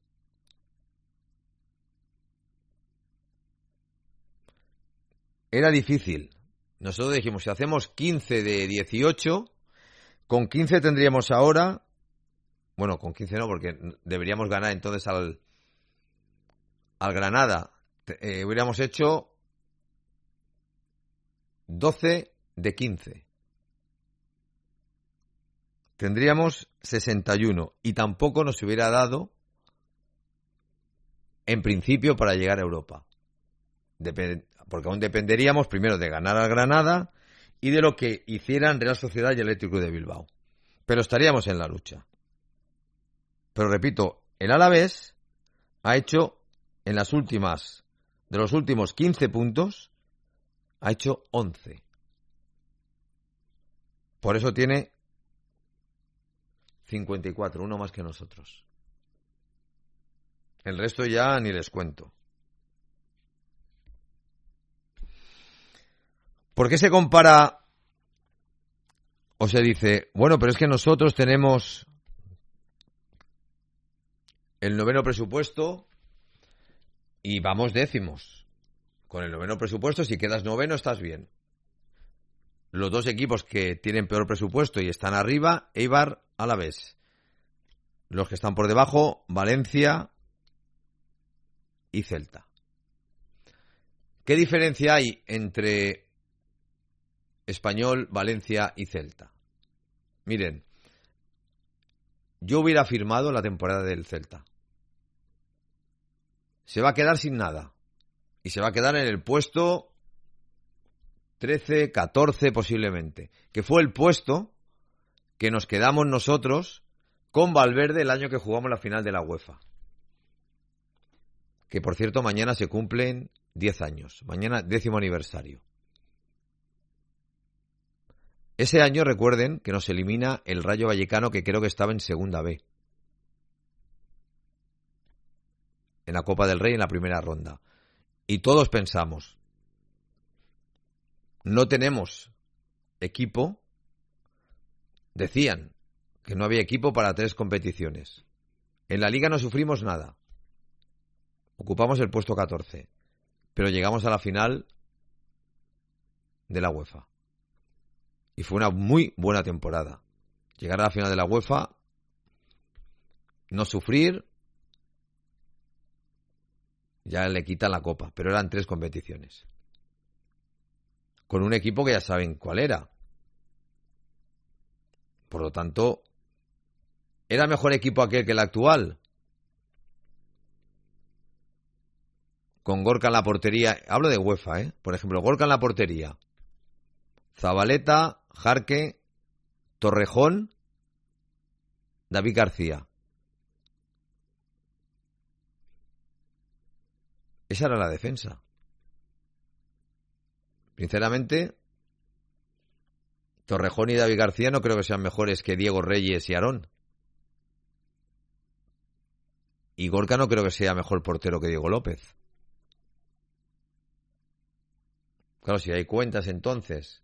Era difícil. Nosotros dijimos, si hacemos 15 de 18, con 15 tendríamos ahora... Bueno, con 15 no, porque deberíamos ganar entonces al Granada. Hubiéramos hecho 12 de 15. Tendríamos 61. Y tampoco nos hubiera dado, en principio, para llegar a Europa. Porque aún dependeríamos primero de ganar al Granada y de lo que hicieran Real Sociedad y Atlético de Bilbao. Pero estaríamos en la lucha. Pero repito, el Alavés ha hecho de los últimos 15 puntos, ha hecho 11. Por eso tiene 54, uno más que nosotros. El resto ya ni les cuento. ¿Por qué se compara o se dice, bueno, pero es que nosotros tenemos el 9º presupuesto y vamos décimos? Con el 9º presupuesto, si quedas 9º, estás bien. Los 2 equipos que tienen peor presupuesto y están arriba, Eibar, Alavés. Los que están por debajo, Valencia y Celta. ¿Qué diferencia hay entre Español, Valencia y Celta? Miren, yo hubiera firmado la temporada del Celta. Se va a quedar sin nada. Y se va a quedar en el puesto 13, 14 posiblemente. Que fue el puesto que nos quedamos nosotros con Valverde el año que jugamos la final de la UEFA. Que por cierto mañana se cumplen 10 años. Mañana 10º aniversario. Ese año recuerden que nos elimina el Rayo Vallecano, que creo que estaba en segunda B. En la Copa del Rey en la primera ronda. Y todos pensamos, no tenemos equipo. Decían que no había equipo para 3 competiciones. En la Liga no sufrimos nada. Ocupamos el puesto 14. Pero llegamos a la final de la UEFA. Y fue una muy buena temporada. Llegar a la final de la UEFA, no sufrir, ya le quitan la copa, pero eran 3 competiciones. Con un equipo que ya saben cuál era. Por lo tanto, ¿era mejor equipo aquel que el actual? Con Gorka en la portería, hablo de UEFA, por ejemplo, Gorka en la portería, Zabaleta, Jarque, Torrejón, David García. Esa era la defensa. Sinceramente, Torrejón y David García no creo que sean mejores que Diego Reyes y Aarón. Y Gorka no creo que sea mejor portero que Diego López. Claro, si hay cuentas entonces,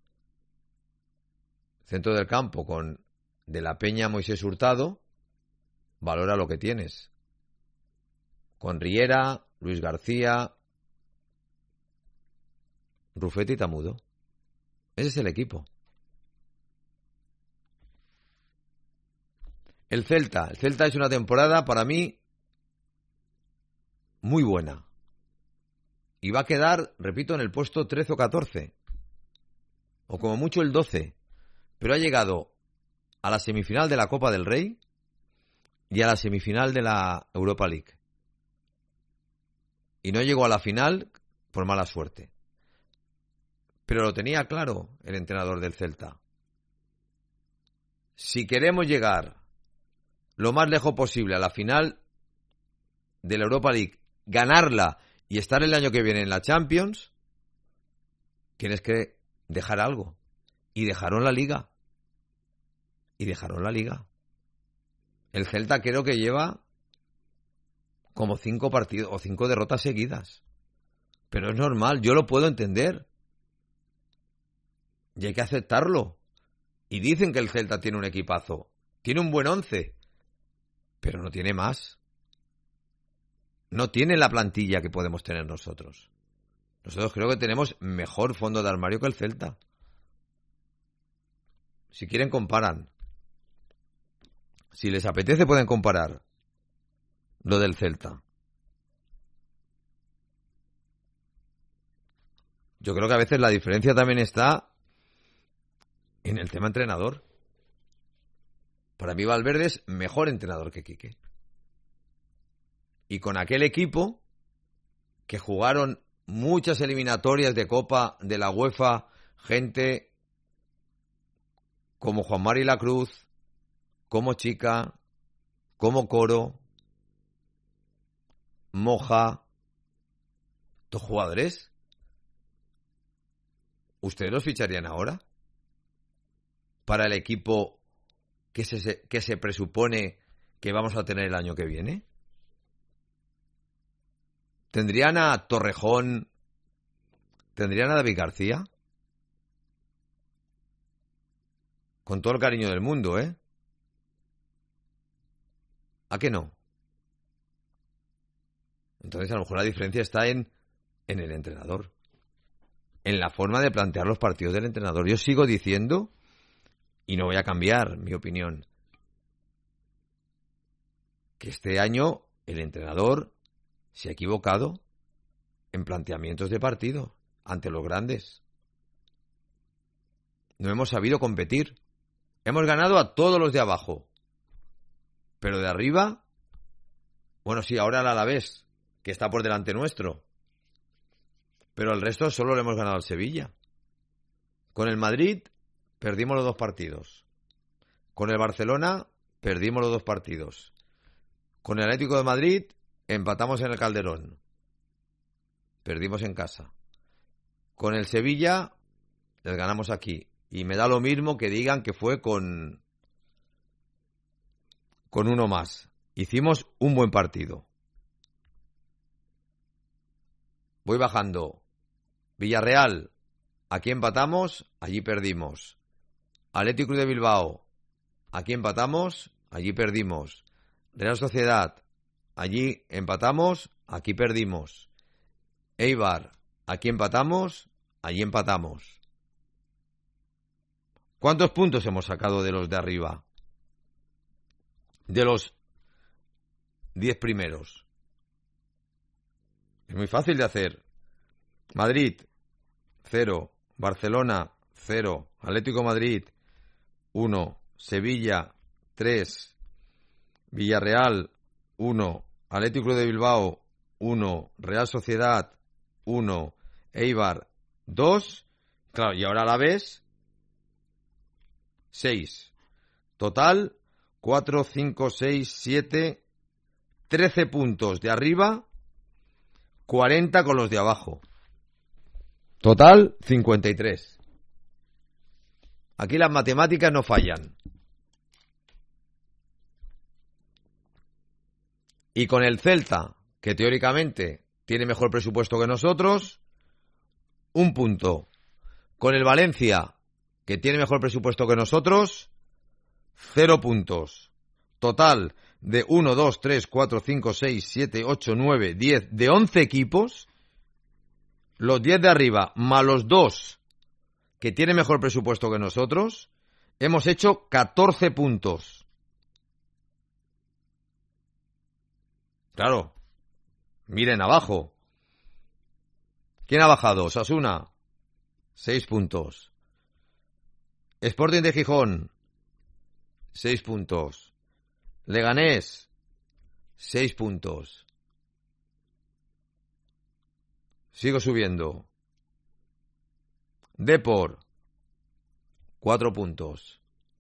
centro del campo con De la Peña, Moisés Hurtado, valora lo que tienes. Con Riera, Luis García, Rufete y Tamudo. Ese es el equipo. El Celta es una temporada para mí muy buena. Y va a quedar, repito, en el puesto 13 o 14. O como mucho el 12. Pero ha llegado a la semifinal de la Copa del Rey y a la semifinal de la Europa League. Y no llegó a la final por mala suerte. Pero lo tenía claro el entrenador del Celta. Si queremos llegar lo más lejos posible a la final de la Europa League, ganarla y estar el año que viene en la Champions, tienes que dejar algo. Y dejaron la Liga. El Celta creo que lleva como 5 partidos o 5 derrotas seguidas. Pero es normal, yo lo puedo entender. Y hay que aceptarlo. Y dicen que el Celta tiene un equipazo. Tiene un buen 11. Pero no tiene más. No tiene la plantilla que podemos tener nosotros. Nosotros creo que tenemos mejor fondo de armario que el Celta. Si quieren, comparan. Si les apetece, pueden comparar lo del Celta. Yo creo que a veces la diferencia también está en el tema entrenador. Para mí Valverde es mejor entrenador que Quique. Y con aquel equipo que jugaron muchas eliminatorias de Copa de la UEFA, gente como Juan Mari La Cruz, como Chica, como Coro, Moja, estos jugadores, ¿ustedes los ficharían ahora? Para el equipo que se presupone que vamos a tener el año que viene. ¿Tendrían a Torrejón? ¿Tendrían a David García? Con todo el cariño del mundo, ¿eh? ¿A qué no? Entonces a lo mejor la diferencia está en el entrenador. En la forma de plantear los partidos del entrenador. Yo sigo diciendo, y no voy a cambiar mi opinión, que este año el entrenador se ha equivocado en planteamientos de partido ante los grandes. No hemos sabido competir. Hemos ganado a todos los de abajo. Pero de arriba, bueno, sí, ahora el Alavés, que está por delante nuestro. Pero el resto solo le hemos ganado al Sevilla. Con el Madrid perdimos los 2 partidos. Con el Barcelona perdimos los 2 partidos. Con el Atlético de Madrid empatamos en el Calderón. Perdimos en casa. Con el Sevilla les ganamos aquí. Y me da lo mismo que digan que fue con uno más. Hicimos un buen partido. Voy bajando. Villarreal, aquí empatamos, allí perdimos. Athletic de Bilbao, aquí empatamos, allí perdimos. Real Sociedad, allí empatamos, aquí perdimos. Eibar, aquí empatamos, allí empatamos. ¿Cuántos puntos hemos sacado de los de arriba? De los 10 primeros. Es muy fácil de hacer. Madrid, 0. Barcelona, 0. Atlético de Madrid, 1. Sevilla, 3. Villarreal, 1. Atlético de Bilbao, 1. Real Sociedad, 1. Eibar, 2. Claro, y ahora la ves, 6. Total, 4, 5, 6, 7, 13 puntos de arriba, 40 con los de abajo. Total, 53. Aquí las matemáticas no fallan. Y con el Celta, que teóricamente tiene mejor presupuesto que nosotros, 1 punto. Con el Valencia, que tiene mejor presupuesto que nosotros, 0 puntos. Total de 1, 2, 3, 4, 5, 6, 7, 8, 9, 10, de 11 equipos, los 10 de arriba más los 2 que tienen mejor presupuesto que nosotros, hemos hecho 14 puntos. Claro, miren abajo. ¿Quién ha bajado? Osasuna, 6 puntos. Sporting de Gijón, 6 puntos. Leganés, 6 puntos. Sigo subiendo. Depor, 4 puntos.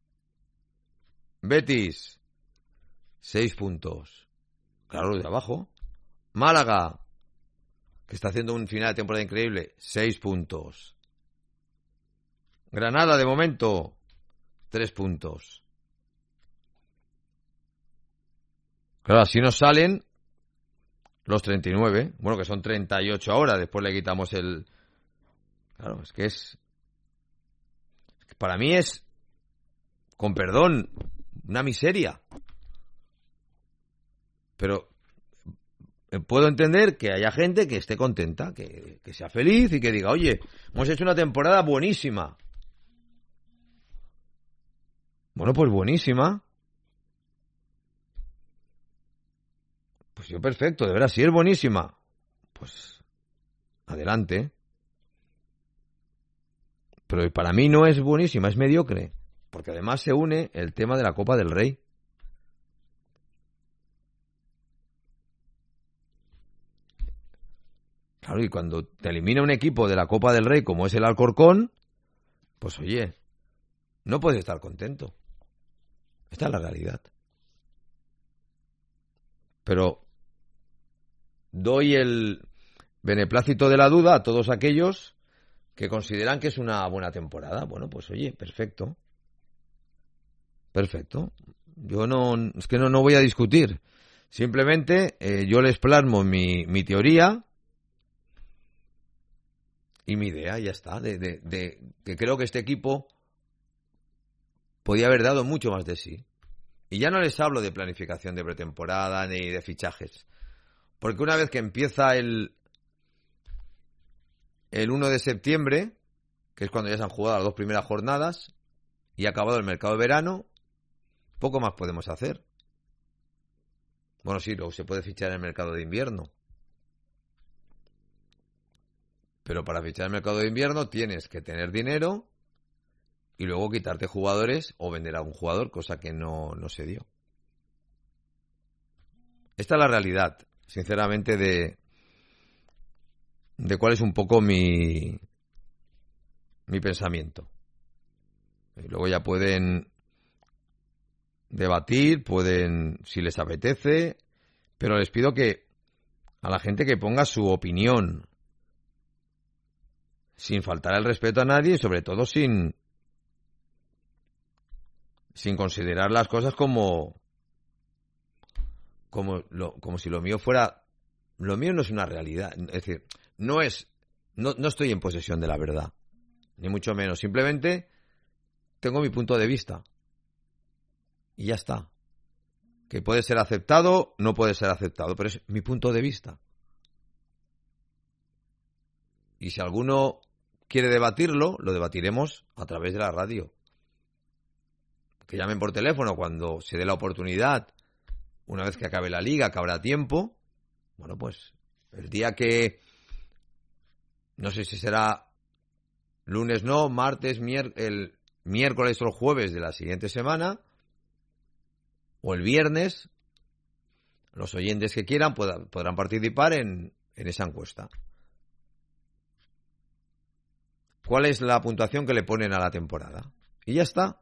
Betis, 6 puntos. Claro, de abajo. Málaga, que está haciendo un final de temporada increíble, 6 puntos. Granada, de momento, 3 puntos. Claro, así nos salen los 39. Bueno, que son 38 ahora. Después le quitamos el... Claro, es que es... Para mí es, con perdón, una miseria. Pero puedo entender que haya gente que esté contenta, que sea feliz y que diga, oye, hemos hecho una temporada buenísima. Bueno, pues buenísima. Pues yo perfecto, de verdad, si es buenísima, pues adelante. Pero para mí no es buenísima, es mediocre. Porque además se une el tema de la Copa del Rey. Claro, y cuando te elimina un equipo de la Copa del Rey como es el Alcorcón, pues oye, no puedes estar contento. Esta es la realidad. Pero doy el beneplácito de la duda a todos aquellos que consideran que es una buena temporada. Bueno, pues oye, perfecto. Perfecto. Yo es que no voy a discutir. Simplemente yo les plasmo mi teoría y mi idea, ya está, de que creo que este equipo podía haber dado mucho más de sí. Y ya no les hablo de planificación de pretemporada ni de fichajes. Porque una vez que empieza el 1 de septiembre, que es cuando ya se han jugado las 2 primeras jornadas, y ha acabado el mercado de verano, poco más podemos hacer. Bueno, sí, luego se puede fichar en el mercado de invierno. Pero para fichar en el mercado de invierno tienes que tener dinero y luego quitarte jugadores o vender a un jugador, cosa que no se dio. Esta es la realidad, sinceramente, de cuál es un poco mi pensamiento. Y luego ya pueden debatir, pueden, si les apetece, pero les pido que a la gente que ponga su opinión, sin faltar el respeto a nadie y sobre todo sin considerar las cosas como si lo mío fuera. Lo mío no es una realidad, es decir, no estoy en posesión de la verdad, ni mucho menos, simplemente tengo mi punto de vista y ya está. Que puede ser aceptado, no puede ser aceptado, pero es mi punto de vista. Y si alguno quiere debatirlo, lo debatiremos a través de la radio. Que llamen por teléfono cuando se dé la oportunidad, una vez que acabe la liga, que habrá tiempo. Bueno, pues el día que, no sé si será lunes, no, martes, el miércoles o el jueves de la siguiente semana, o el viernes, los oyentes que quieran podrán participar en esa encuesta. ¿Cuál es la puntuación que le ponen a la temporada? Y ya está.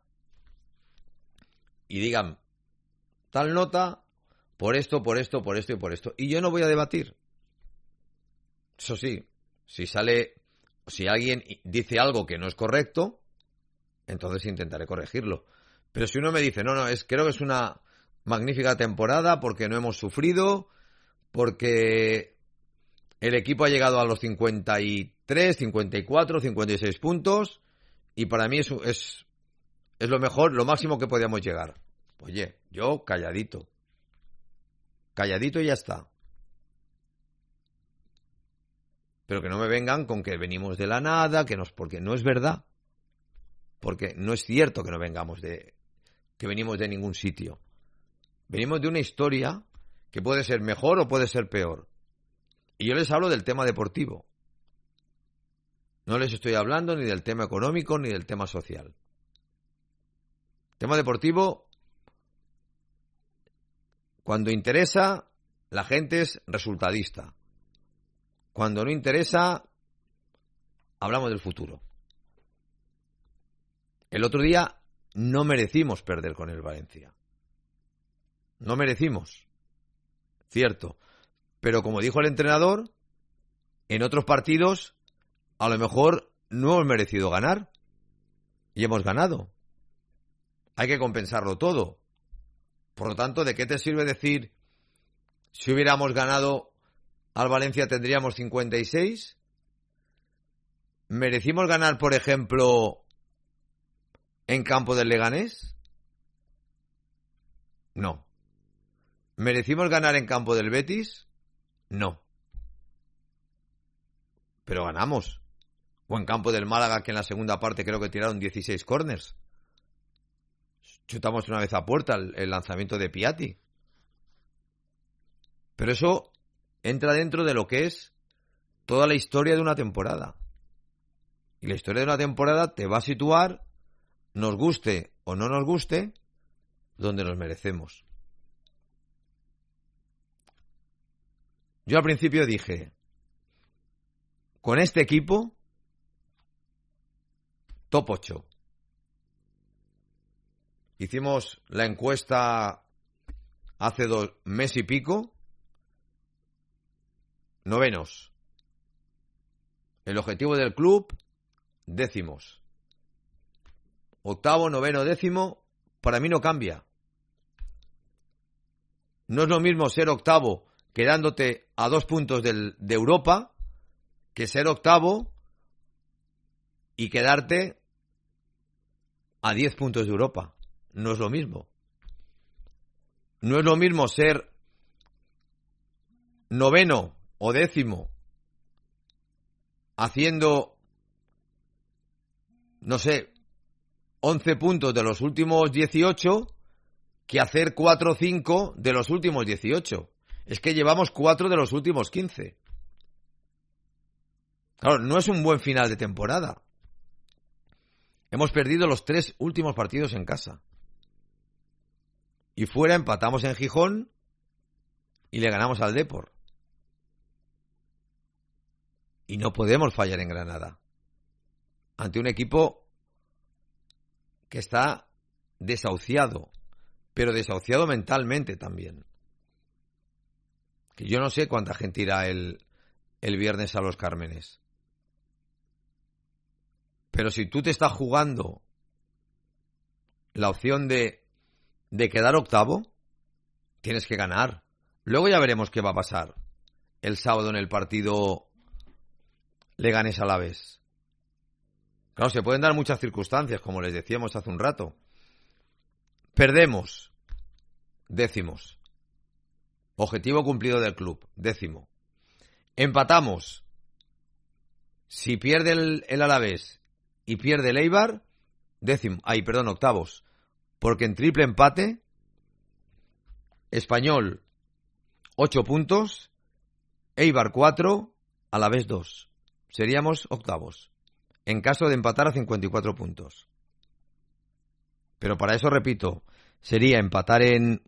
Y digan, tal nota, por esto, por esto, por esto y por esto. Y yo no voy a debatir. Eso sí, si alguien dice algo que no es correcto, entonces intentaré corregirlo. Pero si uno me dice, creo que es una magnífica temporada porque no hemos sufrido, porque el equipo ha llegado a los 53, 54, 56 puntos y para mí es lo mejor, lo máximo que podíamos llegar. Oye, yo calladito y ya está. Pero que no me vengan con que venimos de la nada, porque no es verdad. Porque no es cierto que que venimos de ningún sitio. Venimos de una historia que puede ser mejor o puede ser peor. Y yo les hablo del tema deportivo. No les estoy hablando ni del tema económico ni del tema social. Tema deportivo, cuando interesa, la gente es resultadista. Cuando no interesa, hablamos del futuro. El otro día no merecimos perder con el Valencia. No merecimos. Cierto. Pero como dijo el entrenador, en otros partidos a lo mejor no hemos merecido ganar. Y hemos ganado. Hay que compensarlo todo. Por lo tanto, ¿de qué te sirve decir si hubiéramos ganado al Valencia tendríamos 56? ¿Merecimos ganar, por ejemplo, en campo del Leganés? No. ¿Merecimos ganar en campo del Betis? No. Pero ganamos. O en campo del Málaga, que en la segunda parte creo que tiraron 16 córners. Chutamos una vez a puerta el lanzamiento de Piatti. Pero eso entra dentro de lo que es toda la historia de una temporada. Y la historia de una temporada te va a situar, nos guste o no nos guste, donde nos merecemos. Yo al principio dije, con este equipo, top 8. Hicimos la encuesta hace 2 meses y pico. Novenos. El objetivo del club, 10º. Octavo, noveno, 10º, para mí no cambia. No es lo mismo ser octavo quedándote a 2 puntos de Europa que ser octavo y quedarte a 10 puntos de Europa. No es lo mismo. No es lo mismo ser noveno o 10º haciendo, 11 puntos de los últimos 18 que hacer 4 o 5 de los últimos 18. Es que llevamos 4 de los últimos 15. Claro, no es un buen final de temporada. Hemos perdido los 3 últimos partidos en casa. Y fuera empatamos en Gijón y le ganamos al Depor. Y no podemos fallar en Granada. Ante un equipo que está desahuciado, pero desahuciado mentalmente también. Que yo no sé cuánta gente irá el viernes a Los Cármenes. Pero si tú te estás jugando la opción de quedar octavo, tienes que ganar. Luego ya veremos qué va a pasar el sábado en el partido Leganés-Alavés. Claro, se pueden dar muchas circunstancias, como les decíamos hace un rato. Perdemos, 10º. Objetivo cumplido del club, 10º. Empatamos. Si pierde el Alavés y pierde el Eibar, 8º. Porque en triple empate, Español 8 puntos, Eibar 4, Alavés 2. Seríamos 8º. En caso de empatar a 54 puntos. Pero para eso, repito, sería empatar en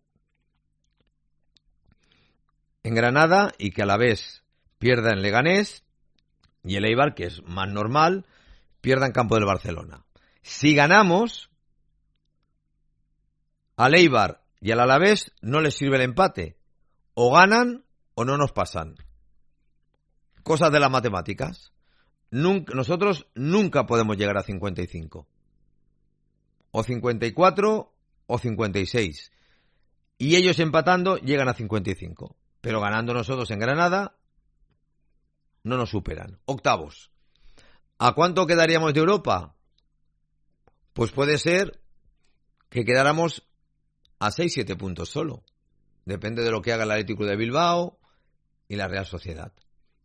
Granada y que Alavés pierda en Leganés y el Eibar, que es más normal, pierda en campo del Barcelona. Si ganamos, al Eibar y al Alavés no les sirve el empate. O ganan o no nos pasan. Cosas de las matemáticas. Nosotros nunca podemos llegar a 55. O 54 o 56. Y ellos empatando llegan a 55. Pero ganando nosotros en Granada no nos superan. 8º. ¿A cuánto quedaríamos de Europa? Pues puede ser que quedáramos a 6-7 puntos solo. Depende de lo que haga el Atlético de Bilbao y la Real Sociedad.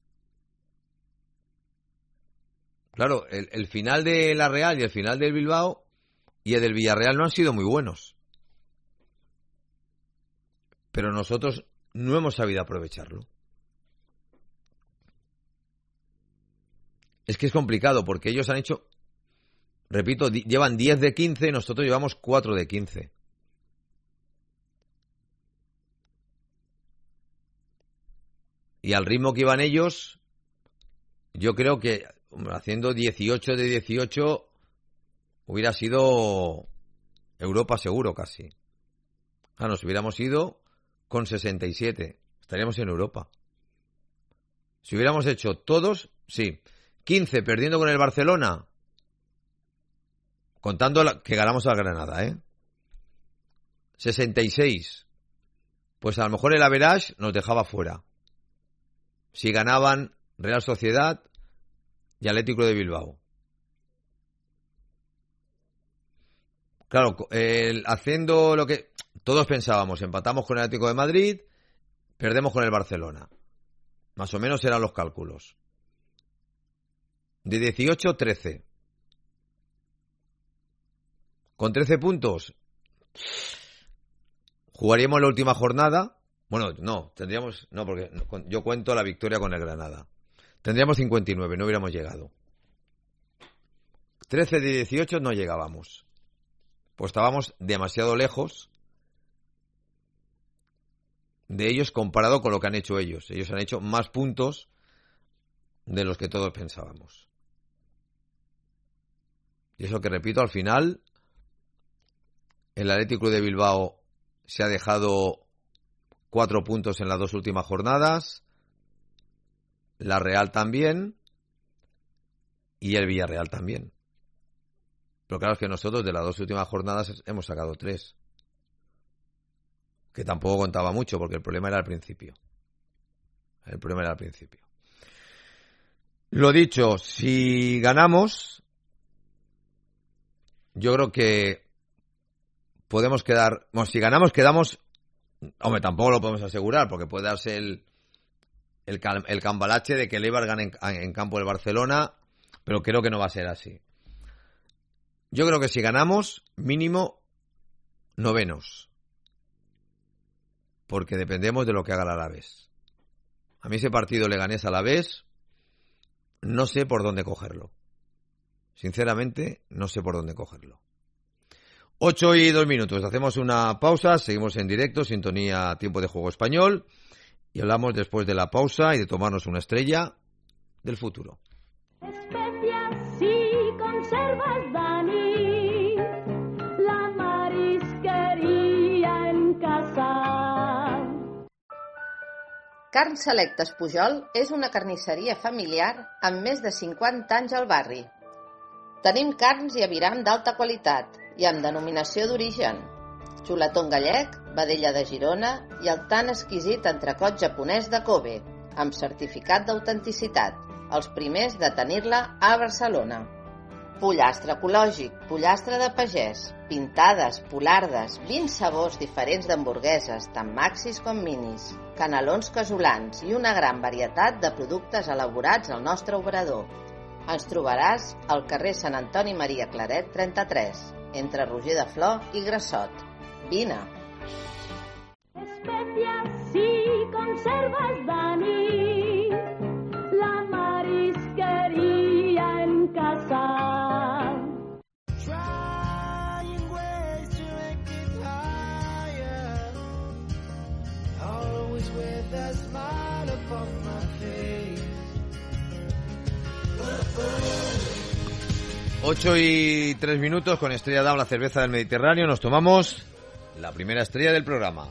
Claro, el final de la Real y el final del Bilbao y el del Villarreal no han sido muy buenos. Pero nosotros no hemos sabido aprovecharlo. Es que es complicado porque ellos han hecho, repito, llevan 10 de 15, nosotros llevamos 4 de 15. Y al ritmo que iban ellos, yo creo que haciendo 18 de 18 hubiera sido Europa seguro casi. Nos hubiéramos ido con 67. Estaríamos en Europa. Si hubiéramos hecho todos, sí. 15 perdiendo con el Barcelona, contando que ganamos al Granada, 66. Pues a lo mejor el average nos dejaba fuera. Si ganaban Real Sociedad y Atlético de Bilbao. Claro, haciendo lo que todos pensábamos, empatamos con el Atlético de Madrid, perdemos con el Barcelona. Más o menos eran los cálculos. De 18, 13. Con 13 puntos, jugaríamos la última jornada. Bueno, no, tendríamos, no, porque yo cuento la victoria con el Granada. Tendríamos 59, no hubiéramos llegado. 13 de 18 no llegábamos. Pues estábamos demasiado lejos de ellos comparado con lo que han hecho ellos. Ellos han hecho más puntos de los que todos pensábamos. Y eso que repito, al final, el Atlético de Bilbao se ha dejado 4 puntos en las 2 últimas jornadas, la Real también y el Villarreal también. Pero claro, es que nosotros de las 2 últimas jornadas hemos sacado 3. Que tampoco contaba mucho, porque el problema era al principio. Lo dicho, si ganamos, yo creo que podemos quedar... Bueno, si ganamos, quedamos... Hombre, tampoco lo podemos asegurar, porque puede darse el cambalache de que el Eibar gane en campo del Barcelona, pero creo que no va a ser así. Yo creo que si ganamos, mínimo 9º. porque dependemos de lo que haga el Alavés. A mí ese partido Leganés-Alavés no sé por dónde cogerlo. Sinceramente, no sé por dónde cogerlo. 8:02. Hacemos una pausa, seguimos en directo, sintonía Tiempo de Juego Español, y hablamos después de la pausa y de tomarnos una estrella del futuro. Especias y conservas, Dani, la marisquería en casa. Carn Selectes Pujol és una carnisseria familiar amb més de 50 anys al barri. Tenim carns i aviram d'alta qualitat i amb denominació d'origen. Xuletón gallec, vedella de Girona i el tan exquisit entrecot japonès de Kobe, amb certificat d'autenticitat, els primers de tenir-la a Barcelona. Pollastre ecològic, pollastre de pagès, pintades, polardes, 20 sabors diferents d'hamburgueses, tant maxis com minis, canelons casolans i una gran varietat de productes elaborats al nostre obrador. Ens trobaràs al carrer Sant Antoni Maria Claret 33, entre Roger de Flor i Grassot. Vine! Especias y conservas, Dani, la marisquería en casa. Trying ways to make it higher, always with a smile upon my face. 8:03 con Estrella Damm, la cerveza del Mediterráneo. Nos tomamos la primera estrella del programa.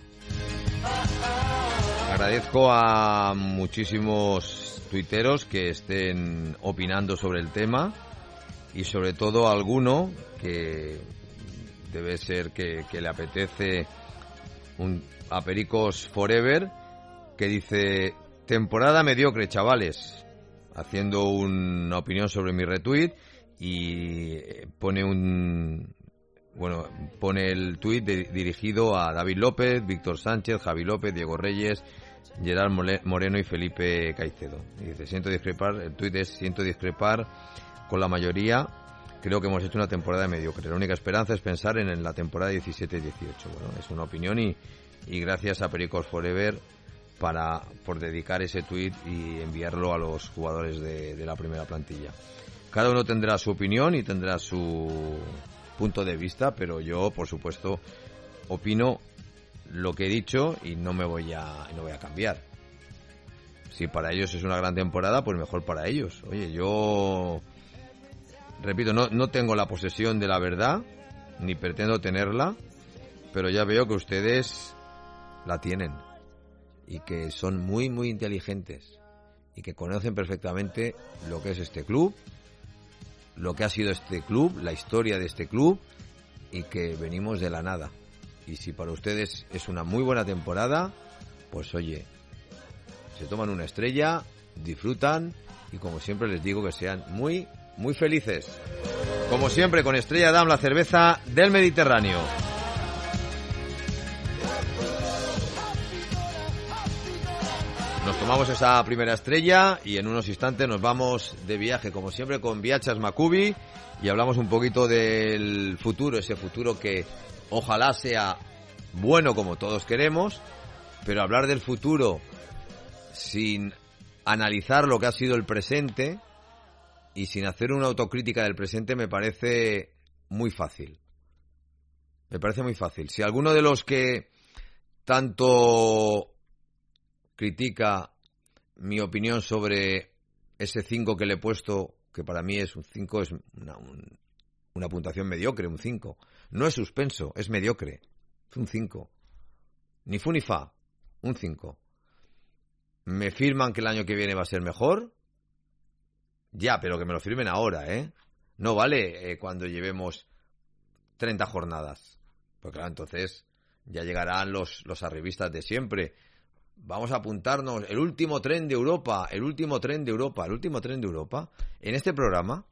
Agradezco a muchísimos tuiteros que estén opinando sobre el tema, y sobre todo a alguno que debe ser que le apetece a Pericos Forever, que dice: temporada mediocre, chavales, haciendo una opinión sobre mi retweet, y pone el tuit dirigido a David López, Víctor Sánchez, Javi López, Diego Reyes, Gerard Moreno y Felipe Caicedo. Y dice: el tuit es: siento discrepar con la mayoría, creo que hemos hecho una temporada mediocre. La única esperanza es pensar en la temporada 17-18. Bueno, es una opinión, y gracias a Pericos Forever por dedicar ese tuit y enviarlo a los jugadores de la primera plantilla. Cada uno tendrá su opinión y tendrá su punto de vista, pero yo, por supuesto, opino lo que he dicho y no voy a cambiar. Si para ellos es una gran temporada, pues mejor para ellos. Oye, yo repito, no tengo la posesión de la verdad, ni pretendo tenerla, pero ya veo que ustedes la tienen, y que son muy, muy inteligentes, y que conocen perfectamente lo que es este club, lo que ha sido este club, la historia de este club, y que venimos de la nada. Y si para ustedes es una muy buena temporada, pues oye, se toman una estrella, disfrutan, y como siempre les digo, que sean muy, muy felices. Como siempre, con Estrella Damm, la cerveza del Mediterráneo. Nos tomamos esa primera estrella y en unos instantes nos vamos de viaje, como siempre, con Viachas Macubi, y hablamos un poquito del futuro, ese futuro que ojalá sea bueno como todos queremos, pero hablar del futuro sin analizar lo que ha sido el presente y sin hacer una autocrítica del presente me parece muy fácil. Me parece muy fácil. Si alguno de los que tanto critica mi opinión sobre ese 5 que le he puesto, que para mí es un 5, es una puntuación mediocre, un 5. No es suspenso, es mediocre. Es un 5. Ni fu ni fa, un 5. ¿Me firman que el año que viene va a ser mejor? Ya, pero que me lo firmen ahora, ¿eh? No vale cuando llevemos 30 jornadas. Porque claro, entonces ya llegarán los arribistas de siempre. Vamos a apuntarnos el último tren de Europa, el último tren de Europa, el último tren de Europa en este programa.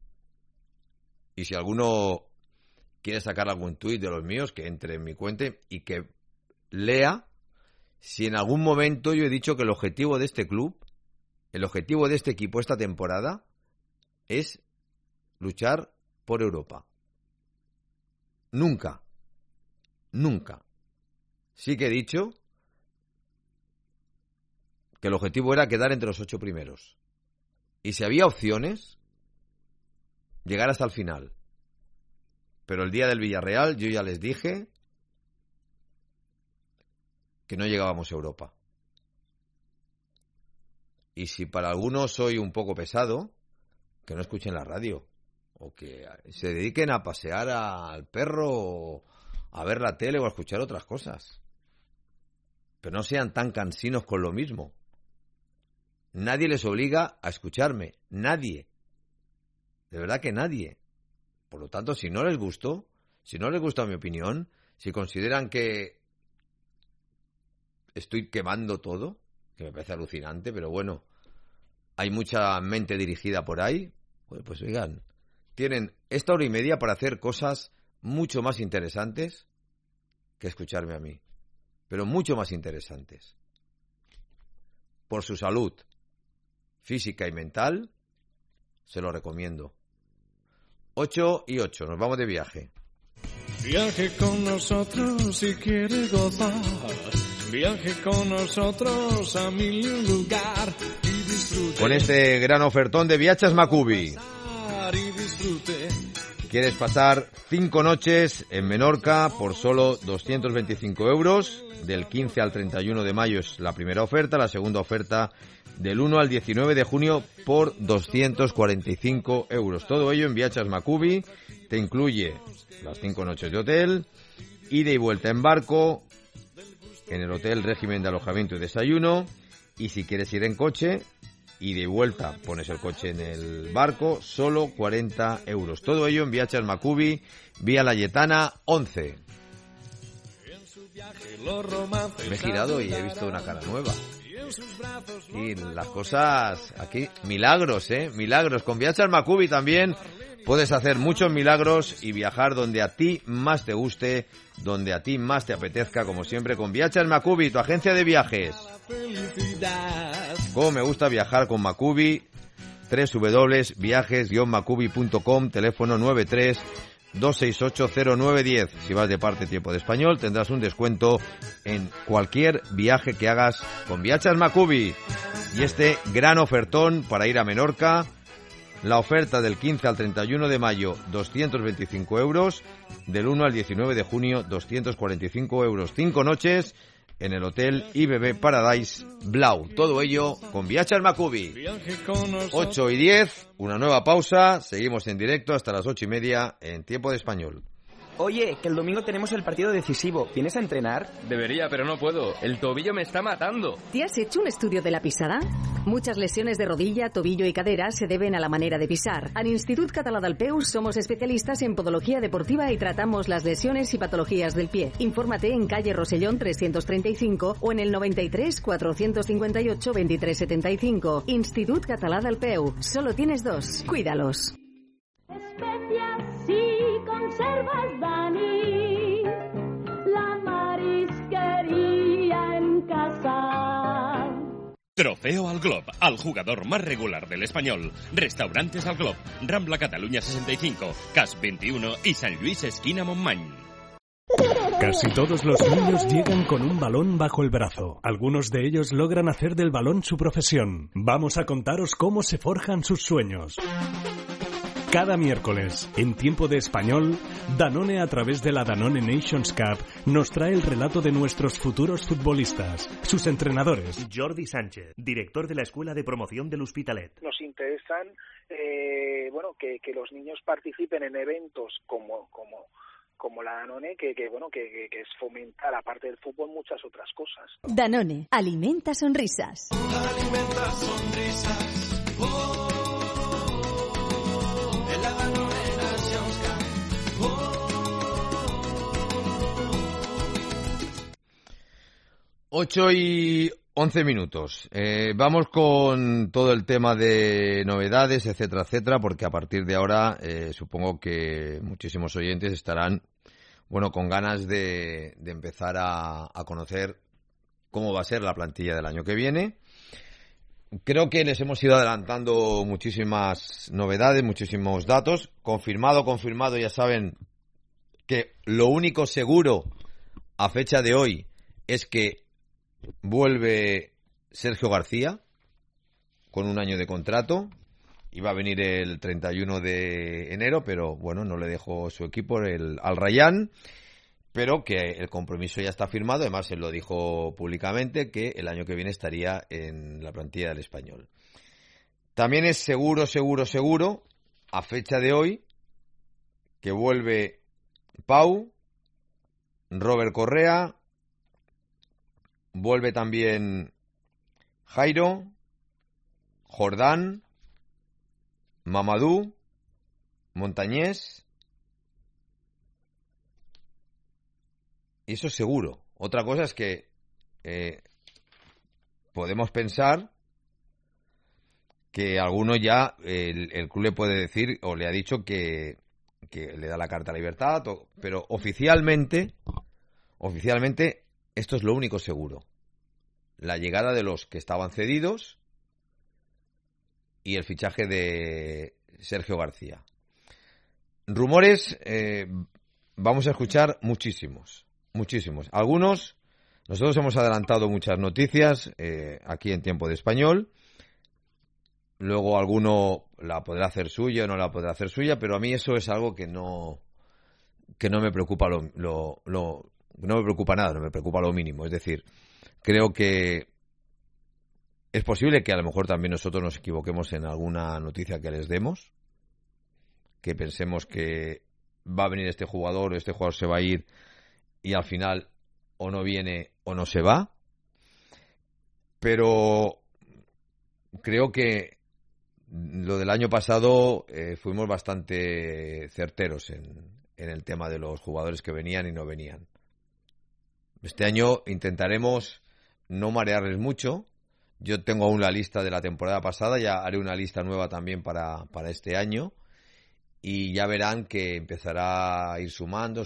Y si alguno quiere sacar algún tuit de los míos, que entre en mi cuenta y que lea si en algún momento yo he dicho que el objetivo de este club, el objetivo de este equipo esta temporada es luchar por Europa. Nunca. Nunca. Sí que he dicho que el objetivo era quedar entre los 8 primeros. Y si había opciones, llegar hasta el final. Pero el día del Villarreal yo ya les dije que no llegábamos a Europa. Y si para algunos soy un poco pesado, que no escuchen la radio. O que se dediquen a pasear al perro, o a ver la tele o a escuchar otras cosas. Pero no sean tan cansinos con lo mismo. Nadie les obliga a escucharme. Nadie. De verdad que nadie. Por lo tanto, si no les gustó, si no les gusta mi opinión, si consideran que estoy quemando todo, que me parece alucinante, pero bueno, hay mucha mente dirigida por ahí, pues oigan, tienen esta hora y media para hacer cosas mucho más interesantes que escucharme a mí, pero mucho más interesantes. Por su salud física y mental, se lo recomiendo. 8 y 8, nos vamos de viaje. Viaje con nosotros si quiere gozar. Viaje con nosotros a mil lugar y disfrute. Con este gran ofertón de Viachas Macubi. Y disfrute. ¿Quieres pasar 5 noches en Menorca por solo 225 euros? Del 15 al 31 de mayo es la primera oferta, la segunda oferta del 1 al 19 de junio por 245 euros. Todo ello en Viachas Macubi, te incluye las 5 noches de hotel, ida y vuelta en barco, en el hotel régimen de alojamiento y desayuno, y si quieres ir en coche, ida y vuelta, pones el coche en el barco, solo 40 euros. Todo ello en Viachas Macubi, Vía Layetana 11. Me he girado y he visto una cara nueva. Y las cosas aquí, milagros, milagros. Con Viachas Macubi también puedes hacer muchos milagros y viajar donde a ti más te guste, donde a ti más te apetezca, como siempre con Viachas Macubi, tu agencia de viajes. Cómo me gusta viajar con Macubi. www.viajes-macubi.com, teléfono 93-268-0910. Si vas de parte Tiempo de Español tendrás un descuento en cualquier viaje que hagas con Viachas Macubi. Y este gran ofertón para ir a Menorca, la oferta del 15 al 31 de mayo 225 euros, del 1 al 19 de junio 245 euros, 5 noches en el hotel IBB Paradise Blau. Todo ello con Viachas Macubi. 8 y 10, una nueva pausa, seguimos en directo hasta las 8 y media en Tiempo de Español. Oye, que el domingo tenemos el partido decisivo. ¿Vienes a entrenar? Debería, pero no puedo. El tobillo me está matando. ¿Te has hecho un estudio de la pisada? Muchas lesiones de rodilla, tobillo y cadera se deben a la manera de pisar. Al Institut Català del Peu somos especialistas en podología deportiva y tratamos las lesiones y patologías del pie. Infórmate en calle Rosellón 335 o en el 93 458 2375. Institut Català del Peu. Solo tienes 2. Cuídalos. Especias y conservas, Dani, la marisquería en casa. Trofeo al Glob, al jugador más regular del Español. Restaurantes al Glob, Rambla Cataluña 65, CAS 21 y San Luis esquina Montmany. Casi todos los niños llegan con un balón bajo el brazo. Algunos de ellos logran hacer del balón su profesión. Vamos a contaros cómo se forjan sus sueños. Cada miércoles, en Tiempo de Español, Danone, a través de la Danone Nations Cup, nos trae el relato de nuestros futuros futbolistas, sus entrenadores. Jordi Sánchez, director de la Escuela de Promoción del Hospitalet. Nos interesan que los niños participen en eventos como la Danone, que es fomentar, aparte del fútbol, muchas otras cosas. Danone, alimenta sonrisas. Alimenta sonrisas. Oh. 8 y 11 minutos. Vamos con todo el tema de novedades, etcétera, etcétera, porque a partir de ahora supongo que muchísimos oyentes estarán, con ganas de empezar a conocer cómo va a ser la plantilla del año que viene. Creo que les hemos ido adelantando muchísimas novedades, muchísimos datos. Confirmado, ya saben que lo único seguro a fecha de hoy es que vuelve Sergio García, con 1 año de contrato. Iba a venir el 31 de enero, pero bueno, no le dejó su equipo al Rayan, pero que el compromiso ya está firmado. Además, él lo dijo públicamente, que el año que viene estaría en la plantilla del Español. También es seguro, a fecha de hoy, que vuelve Pau, Robert Correa, vuelve también Jairo, Jordán, Mamadou, Montañés. Y eso es seguro. Otra cosa es que podemos pensar que alguno ya, el club le puede decir o le ha dicho que le da la carta a libertad, pero oficialmente esto es lo único seguro. La llegada de los que estaban cedidos y el fichaje de Sergio García. Rumores vamos a escuchar muchísimos. Algunos, nosotros hemos adelantado muchas noticias aquí en Tiempo de Español. Luego alguno la podrá hacer suya o no la podrá hacer suya, pero a mí eso es algo que no me preocupa no me preocupa nada, no me preocupa lo mínimo. Es decir, creo que es posible que a lo mejor también nosotros nos equivoquemos en alguna noticia que les demos, que pensemos que va a venir este jugador o este jugador se va a ir y al final o no viene o no se va. Pero creo que lo del año pasado fuimos bastante certeros en el tema de los jugadores que venían y no venían. Este año intentaremos no marearles mucho. Yo tengo aún la lista de la temporada pasada, ya haré una lista nueva también para este año y ya verán que empezará a ir sumando.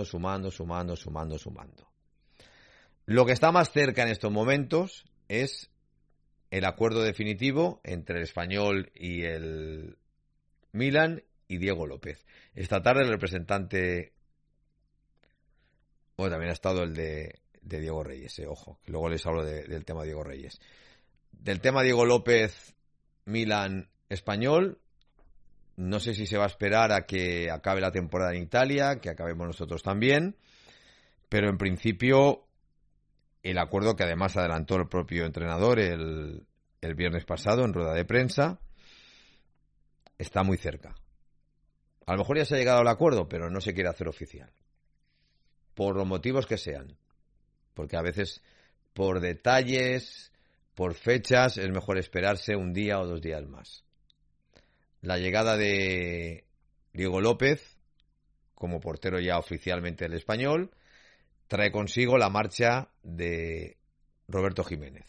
Lo que está más cerca en estos momentos es el acuerdo definitivo entre el Español y el Milan y Diego López. Esta tarde el representante, bueno, también ha estado el de Diego Reyes, ojo, que luego les hablo del tema de Diego Reyes. Del tema Diego López, Milan, Español, no sé si se va a esperar a que acabe la temporada en Italia, que acabemos nosotros también, pero en principio el acuerdo que además adelantó el propio entrenador el viernes pasado en rueda de prensa está muy cerca. A lo mejor ya se ha llegado al acuerdo, pero no se quiere hacer oficial. Por los motivos que sean. Porque a veces por detalles, por fechas, es mejor esperarse un día o 2 días más. La llegada de Diego López, como portero ya oficialmente del Español, trae consigo la marcha de Roberto Jiménez.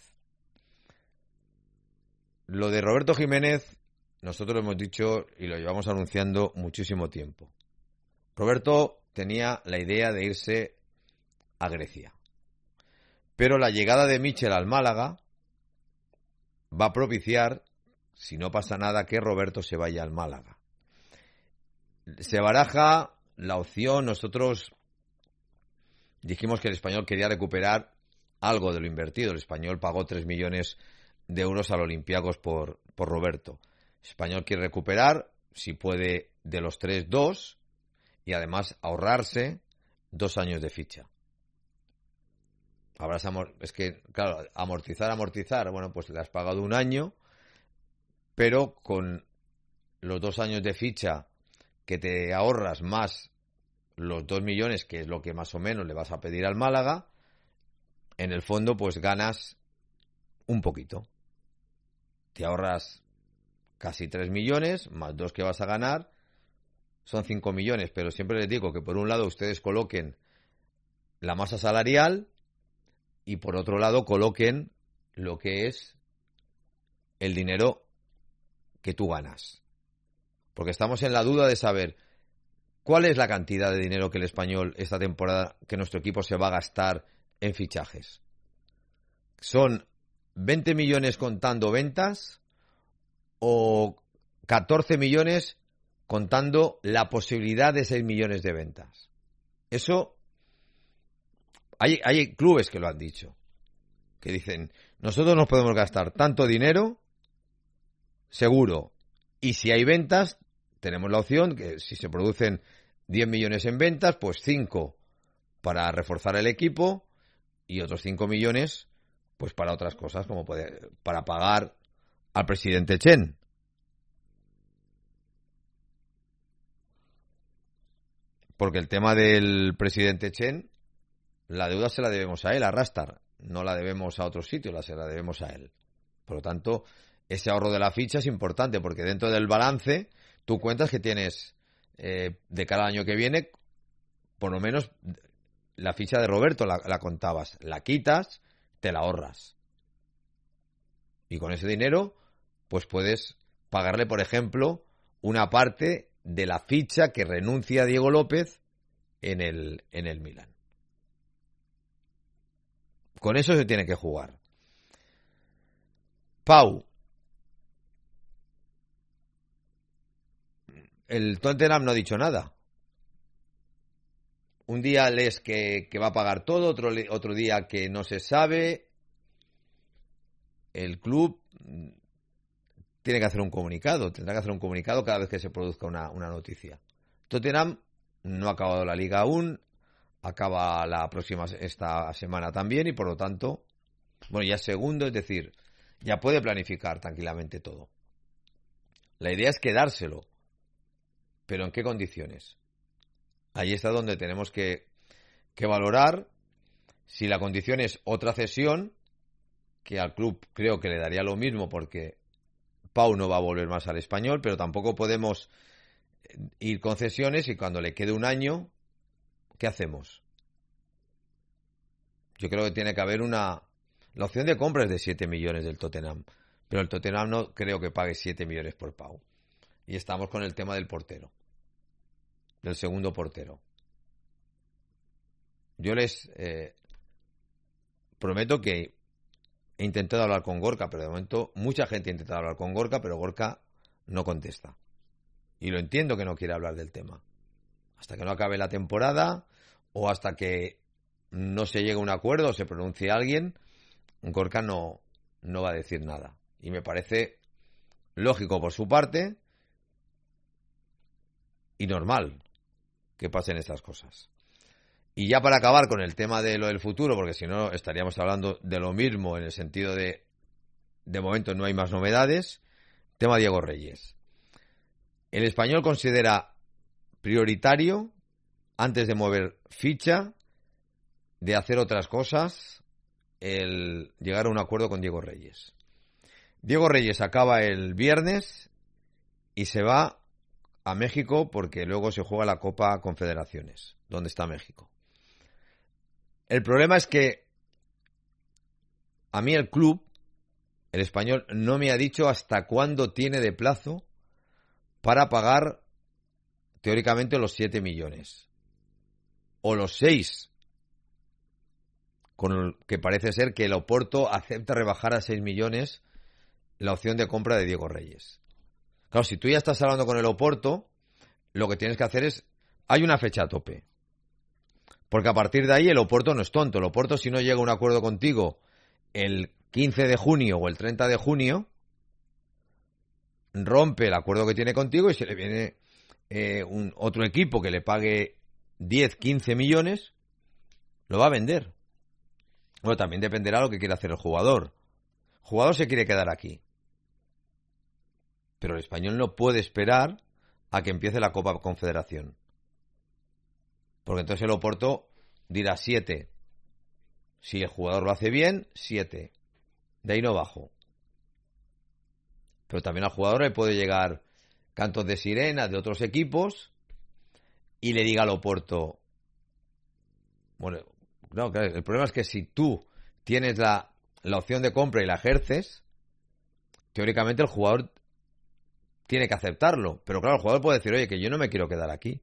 Lo de Roberto Jiménez, nosotros lo hemos dicho y lo llevamos anunciando muchísimo tiempo. Roberto tenía la idea de irse a Grecia. Pero la llegada de Michel al Málaga va a propiciar, si no pasa nada, que Roberto se vaya al Málaga. Se baraja la opción, nosotros dijimos que el Español quería recuperar algo de lo invertido. El Español pagó 3 millones de euros al Olympiacos por Roberto. El Español quiere recuperar, si puede, de los 3, 2, y además ahorrarse 2 años de ficha. Es que, claro, amortizar, bueno, pues le has pagado 1 año, pero con los 2 años de ficha que te ahorras más los 2 millones, que es lo que más o menos le vas a pedir al Málaga, en el fondo pues ganas un poquito. Te ahorras casi 3 millones, más 2 que vas a ganar, son 5 millones, pero siempre les digo que por un lado ustedes coloquen la masa salarial y por otro lado coloquen lo que es el dinero que tú ganas. Porque estamos en la duda de saber cuál es la cantidad de dinero que el Español esta temporada, que nuestro equipo se va a gastar en fichajes. ¿Son 20 millones contando ventas o 14 millones contando la posibilidad de 6 millones de ventas? Eso, hay clubes que lo han dicho, que dicen, nosotros nos podemos gastar tanto dinero, seguro, y si hay ventas, tenemos la opción que si se producen 10 millones en ventas, pues 5 para reforzar el equipo y otros 5 millones pues para otras cosas, como para pagar al presidente Chen. Porque el tema del presidente Chen, la deuda se la debemos a él, a Rastar, no la debemos a otro sitio, se la debemos a él. Por lo tanto, ese ahorro de la ficha es importante, porque dentro del balance tú cuentas que tienes de cara al año que viene, por lo menos la ficha de Roberto la contabas, la quitas, te la ahorras. Y con ese dinero, pues puedes pagarle, por ejemplo, una parte de la ficha que renuncia Diego López en el Milan. Con eso se tiene que jugar. Pau. El Tottenham no ha dicho nada. Un día lees que va a pagar todo, otro día que no se sabe. El club tiene que hacer un comunicado, tendrá que hacer un comunicado cada vez que se produzca una noticia. Tottenham no ha acabado la liga aún, acaba esta semana también y por lo tanto, bueno, ya es segundo, es decir, ya puede planificar tranquilamente todo. La idea es quedárselo, pero ¿en qué condiciones? Ahí está donde tenemos que valorar si la condición es otra cesión, que al club creo que le daría lo mismo porque Pau no va a volver más al Español, pero tampoco podemos ir con cesiones y cuando le quede un año, ¿qué hacemos? Yo creo que tiene que haber la opción de compra es de 7 millones del Tottenham, pero el Tottenham no creo que pague 7 millones por Pau. Y estamos con el tema del portero, del segundo portero. Yo les prometo que he intentado hablar con Gorka, pero de momento mucha gente ha intentado hablar con Gorka, pero Gorka no contesta. Y lo entiendo que no quiere hablar del tema. Hasta que no acabe la temporada o hasta que no se llegue a un acuerdo o se pronuncie alguien, Gorka no va a decir nada. Y me parece lógico por su parte y normal que pasen estas cosas. Y ya para acabar con el tema de lo del futuro, porque si no estaríamos hablando de lo mismo en el sentido de momento no hay más novedades, tema Diego Reyes. El Español considera prioritario, antes de mover ficha, de hacer otras cosas, el llegar a un acuerdo con Diego Reyes. Diego Reyes acaba el viernes y se va a México porque luego se juega la Copa Confederaciones, donde está México. El problema es que a mí el club, el Español, no me ha dicho hasta cuándo tiene de plazo para pagar teóricamente los 7 millones. O los 6. Con el que parece ser que el Oporto acepta rebajar a 6 millones la opción de compra de Diego Reyes. Claro, si tú ya estás hablando con el Oporto, lo que tienes que hacer es... Hay una fecha a tope. Porque a partir de ahí el Oporto no es tonto. El Oporto, si no llega a un acuerdo contigo el 15 de junio o el 30 de junio, rompe el acuerdo que tiene contigo y se le viene otro equipo que le pague 10, 15 millones, lo va a vender. Bueno, también dependerá de lo que quiera hacer el jugador. El jugador se quiere quedar aquí. Pero el Español no puede esperar a que empiece la Copa Confederación. Porque entonces el Oporto dirá 7. Si el jugador lo hace bien, 7. De ahí no bajo. Pero también al jugador le puede llegar cantos de sirena de otros equipos y le diga al Oporto... Bueno, no, claro, el problema es que si tú tienes la opción de compra y la ejerces, teóricamente el jugador tiene que aceptarlo. Pero claro, el jugador puede decir, oye, que yo no me quiero quedar aquí.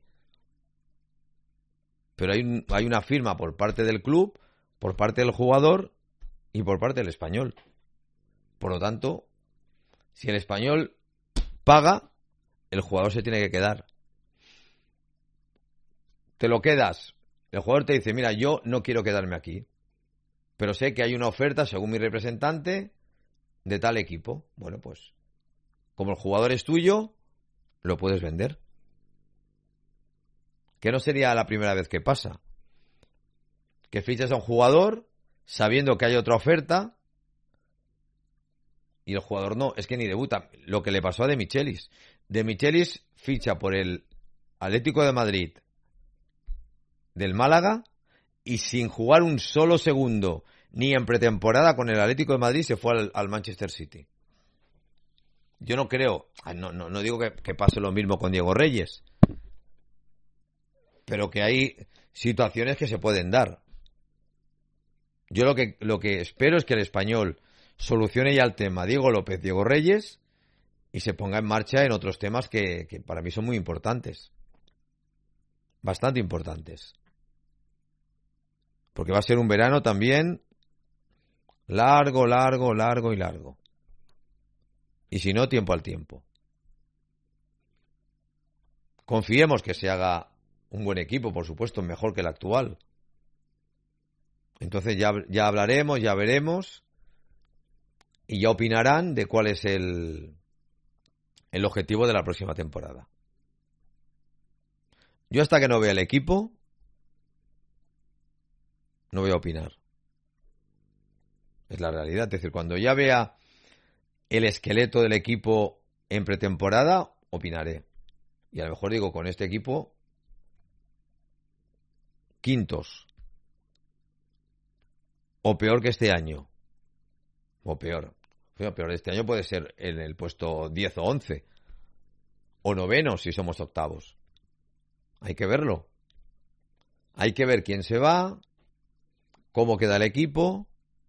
Pero hay una firma por parte del club, por parte del jugador y por parte del Español. Por lo tanto, si el Español paga, el jugador se tiene que quedar. Te lo quedas. El jugador te dice, mira, yo no quiero quedarme aquí, pero sé que hay una oferta, según mi representante, de tal equipo. Bueno, pues, como el jugador es tuyo, lo puedes vender. Que no sería la primera vez que pasa. Que fichas a un jugador sabiendo que hay otra oferta y el jugador no, es que ni debuta. Lo que le pasó a De Michelis. De Michelis ficha por el Atlético de Madrid del Málaga y sin jugar un solo segundo ni en pretemporada con el Atlético de Madrid se fue al Manchester City. Yo no creo, no digo que pase lo mismo con Diego Reyes, pero que hay situaciones que se pueden dar. Yo lo que espero es que el Español solucione ya el tema Diego López, Diego Reyes y se ponga en marcha en otros temas que para mí son muy importantes. Bastante importantes. Porque va a ser un verano también largo. Y si no, tiempo al tiempo. Confiemos que se haga un buen equipo, por supuesto, mejor que el actual. Entonces ya hablaremos, ya veremos y ya opinarán de cuál es el objetivo de la próxima temporada. Yo hasta que no vea el equipo no voy a opinar. Es la realidad. Es decir, cuando ya vea el esqueleto del equipo en pretemporada, opinaré. Y a lo mejor digo, con este equipo, quintos. O peor que este año. O peor. Peor este año puede ser en el puesto 10 o 11. O novenos si somos octavos. Hay que verlo. Hay que ver quién se va, cómo queda el equipo.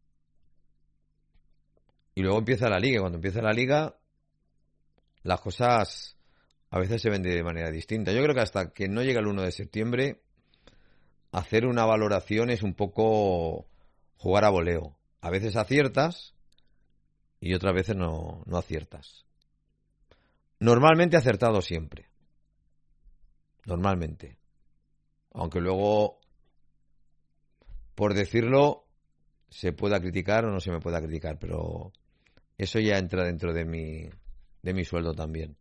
Y luego empieza la liga. Cuando empieza la liga, las cosas a veces se ven de manera distinta. Yo creo que hasta que no llegue el 1 de septiembre, hacer una valoración es un poco jugar a voleo. A veces aciertas y otras veces no aciertas. Normalmente acertado siempre. Normalmente. Aunque luego, por decirlo, se pueda criticar o no se me pueda criticar, pero eso ya entra dentro de mi sueldo también.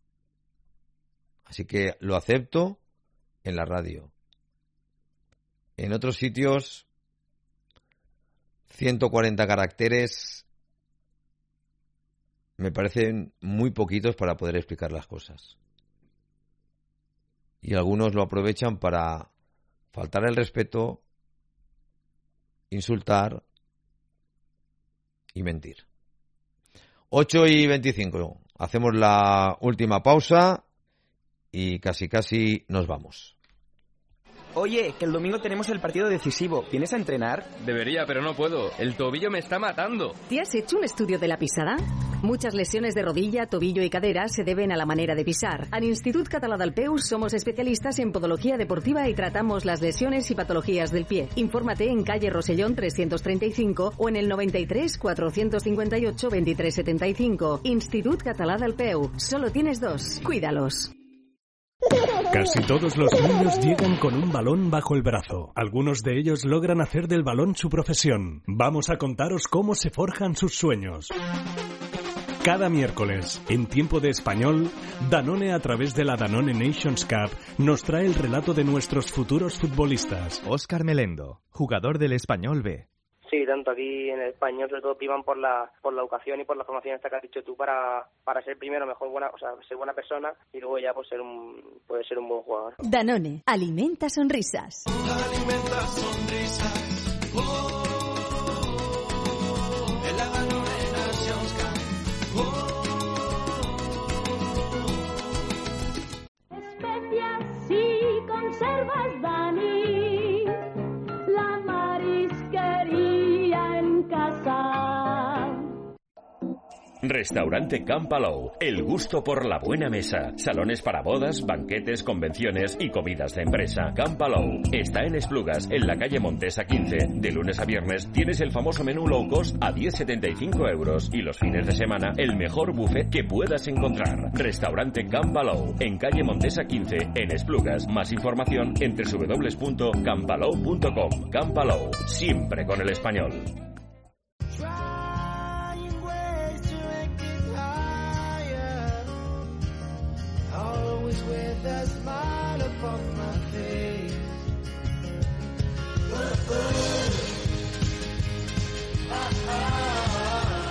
Así que lo acepto en la radio. En otros sitios, 140 caracteres me parecen muy poquitos para poder explicar las cosas. Y algunos lo aprovechan para faltar el respeto, insultar y mentir. 8:25. Hacemos la última pausa y casi nos vamos. Oye, que el domingo tenemos el partido decisivo. ¿Vienes a entrenar? Debería, pero no puedo. El tobillo me está matando. ¿Te has hecho un estudio de la pisada? Muchas lesiones de rodilla, tobillo y cadera se deben a la manera de pisar. En Institut Català del Peu somos especialistas en podología deportiva y tratamos las lesiones y patologías del pie. Infórmate en calle Rosellón 335 o en el 93 458 2375. Institut Català del Peu. Solo tienes 2. Cuídalos. Casi todos los niños llegan con un balón bajo el brazo. Algunos de ellos logran hacer del balón su profesión. Vamos a contaros cómo se forjan sus sueños. Cada miércoles, en Tiempo de Español, Danone, a través de la Danone Nations Cup, nos trae el relato de nuestros futuros futbolistas. Óscar Melendo, jugador del Español B. Sí, tanto aquí en el Español, sobre todo priman por la educación y por la formación esta que has dicho tú para ser primero mejor ser buena persona y luego ya poder ser un buen jugador. Danone, alimenta sonrisas. Alimenta sonrisas. En la Danone Nations Cup. Especias y conservas Dani, la marisquería en casa. Restaurante Can Palou, el gusto por la buena mesa. Salones para bodas, banquetes, convenciones y comidas de empresa. Can Palou está en Esplugas, en la calle Montesa 15. De lunes a viernes tienes el famoso menú low cost a 10,75 euros y los fines de semana el mejor buffet que puedas encontrar. Restaurante Can Palou, en calle Montesa 15, en Esplugas. Más información en www.canpalou.com. Can Palou, siempre con el español. With a smile upon my face. Ah, ah.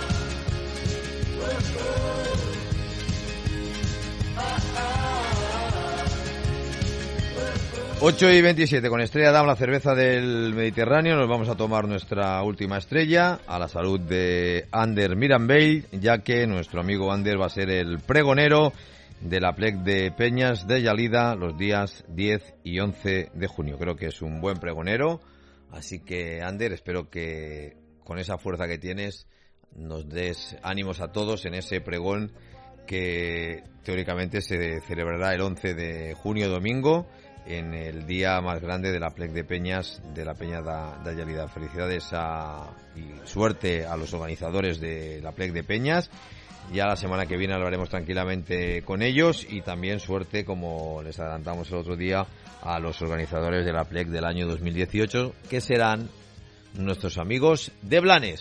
8:27 con Estrella Damm, la cerveza del Mediterráneo. Nos vamos a tomar nuestra última estrella a la salud de Ander Mirambell, ya que nuestro amigo Ander va a ser el pregonero de la Plec de Peñas de Yalida los días 10 y 11 de junio. Creo que es un buen pregonero, así que Ander, espero que con esa fuerza que tienes nos des ánimos a todos en ese pregón que teóricamente se celebrará el 11 de junio, domingo, en el día más grande de la Plec de Peñas de la Peña de Yalida. Felicidades y suerte a los organizadores de la Plec de Peñas. Ya la semana que viene hablaremos tranquilamente con ellos, y también suerte, como les adelantamos el otro día, a los organizadores de la Plec del año 2018, que serán nuestros amigos de Blanes.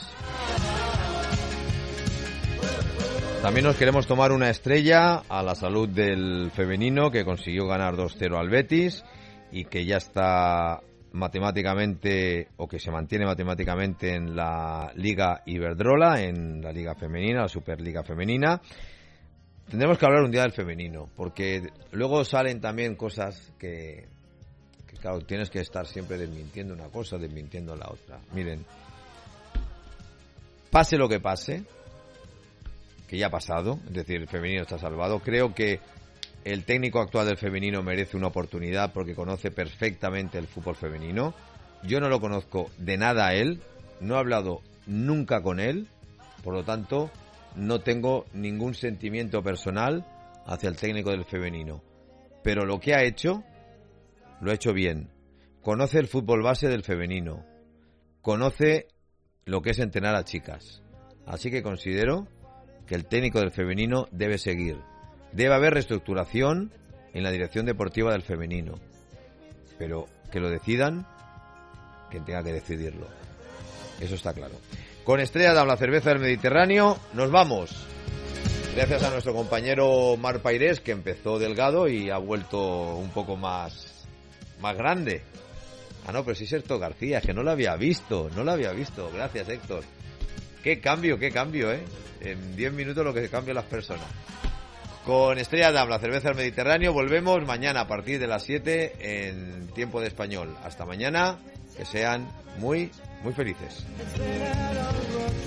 También nos queremos tomar una estrella a la salud del femenino, que consiguió ganar 2-0 al Betis y que ya está matemáticamente, o que se mantiene matemáticamente en la Liga Iberdrola, en la Liga Femenina, la Superliga Femenina. Tendremos que hablar un día del femenino, porque luego salen también cosas que claro, tienes que estar siempre desmintiendo una cosa, desmintiendo la otra. Miren, pase lo que pase, que ya ha pasado, es decir, el femenino está salvado. Creo que el técnico actual del femenino merece una oportunidad porque conoce perfectamente el fútbol femenino. Yo no lo conozco de nada a él, no he hablado nunca con él, por lo tanto no tengo ningún sentimiento personal hacia el técnico del femenino. Pero lo que ha hecho, lo ha hecho bien. Conoce el fútbol base del femenino, conoce lo que es entrenar a chicas. Así que considero que el técnico del femenino debe seguir. Debe haber reestructuración en la dirección deportiva del femenino, pero que lo decidan quien tenga que decidirlo. Eso está claro. Con Estrella Damm, la cerveza del Mediterráneo, nos vamos. Gracias a nuestro compañero Marc Pairés, que empezó delgado y ha vuelto un poco más grande. Ah, no, pero sí es Héctor García, que no lo había visto. Gracias, Héctor. Qué cambio, ¿eh? En 10 minutos lo que se cambian las personas. Con Estrella Damm, la cerveza del Mediterráneo, volvemos mañana a partir de las 7 en tiempo de español. Hasta mañana, que sean muy, muy felices.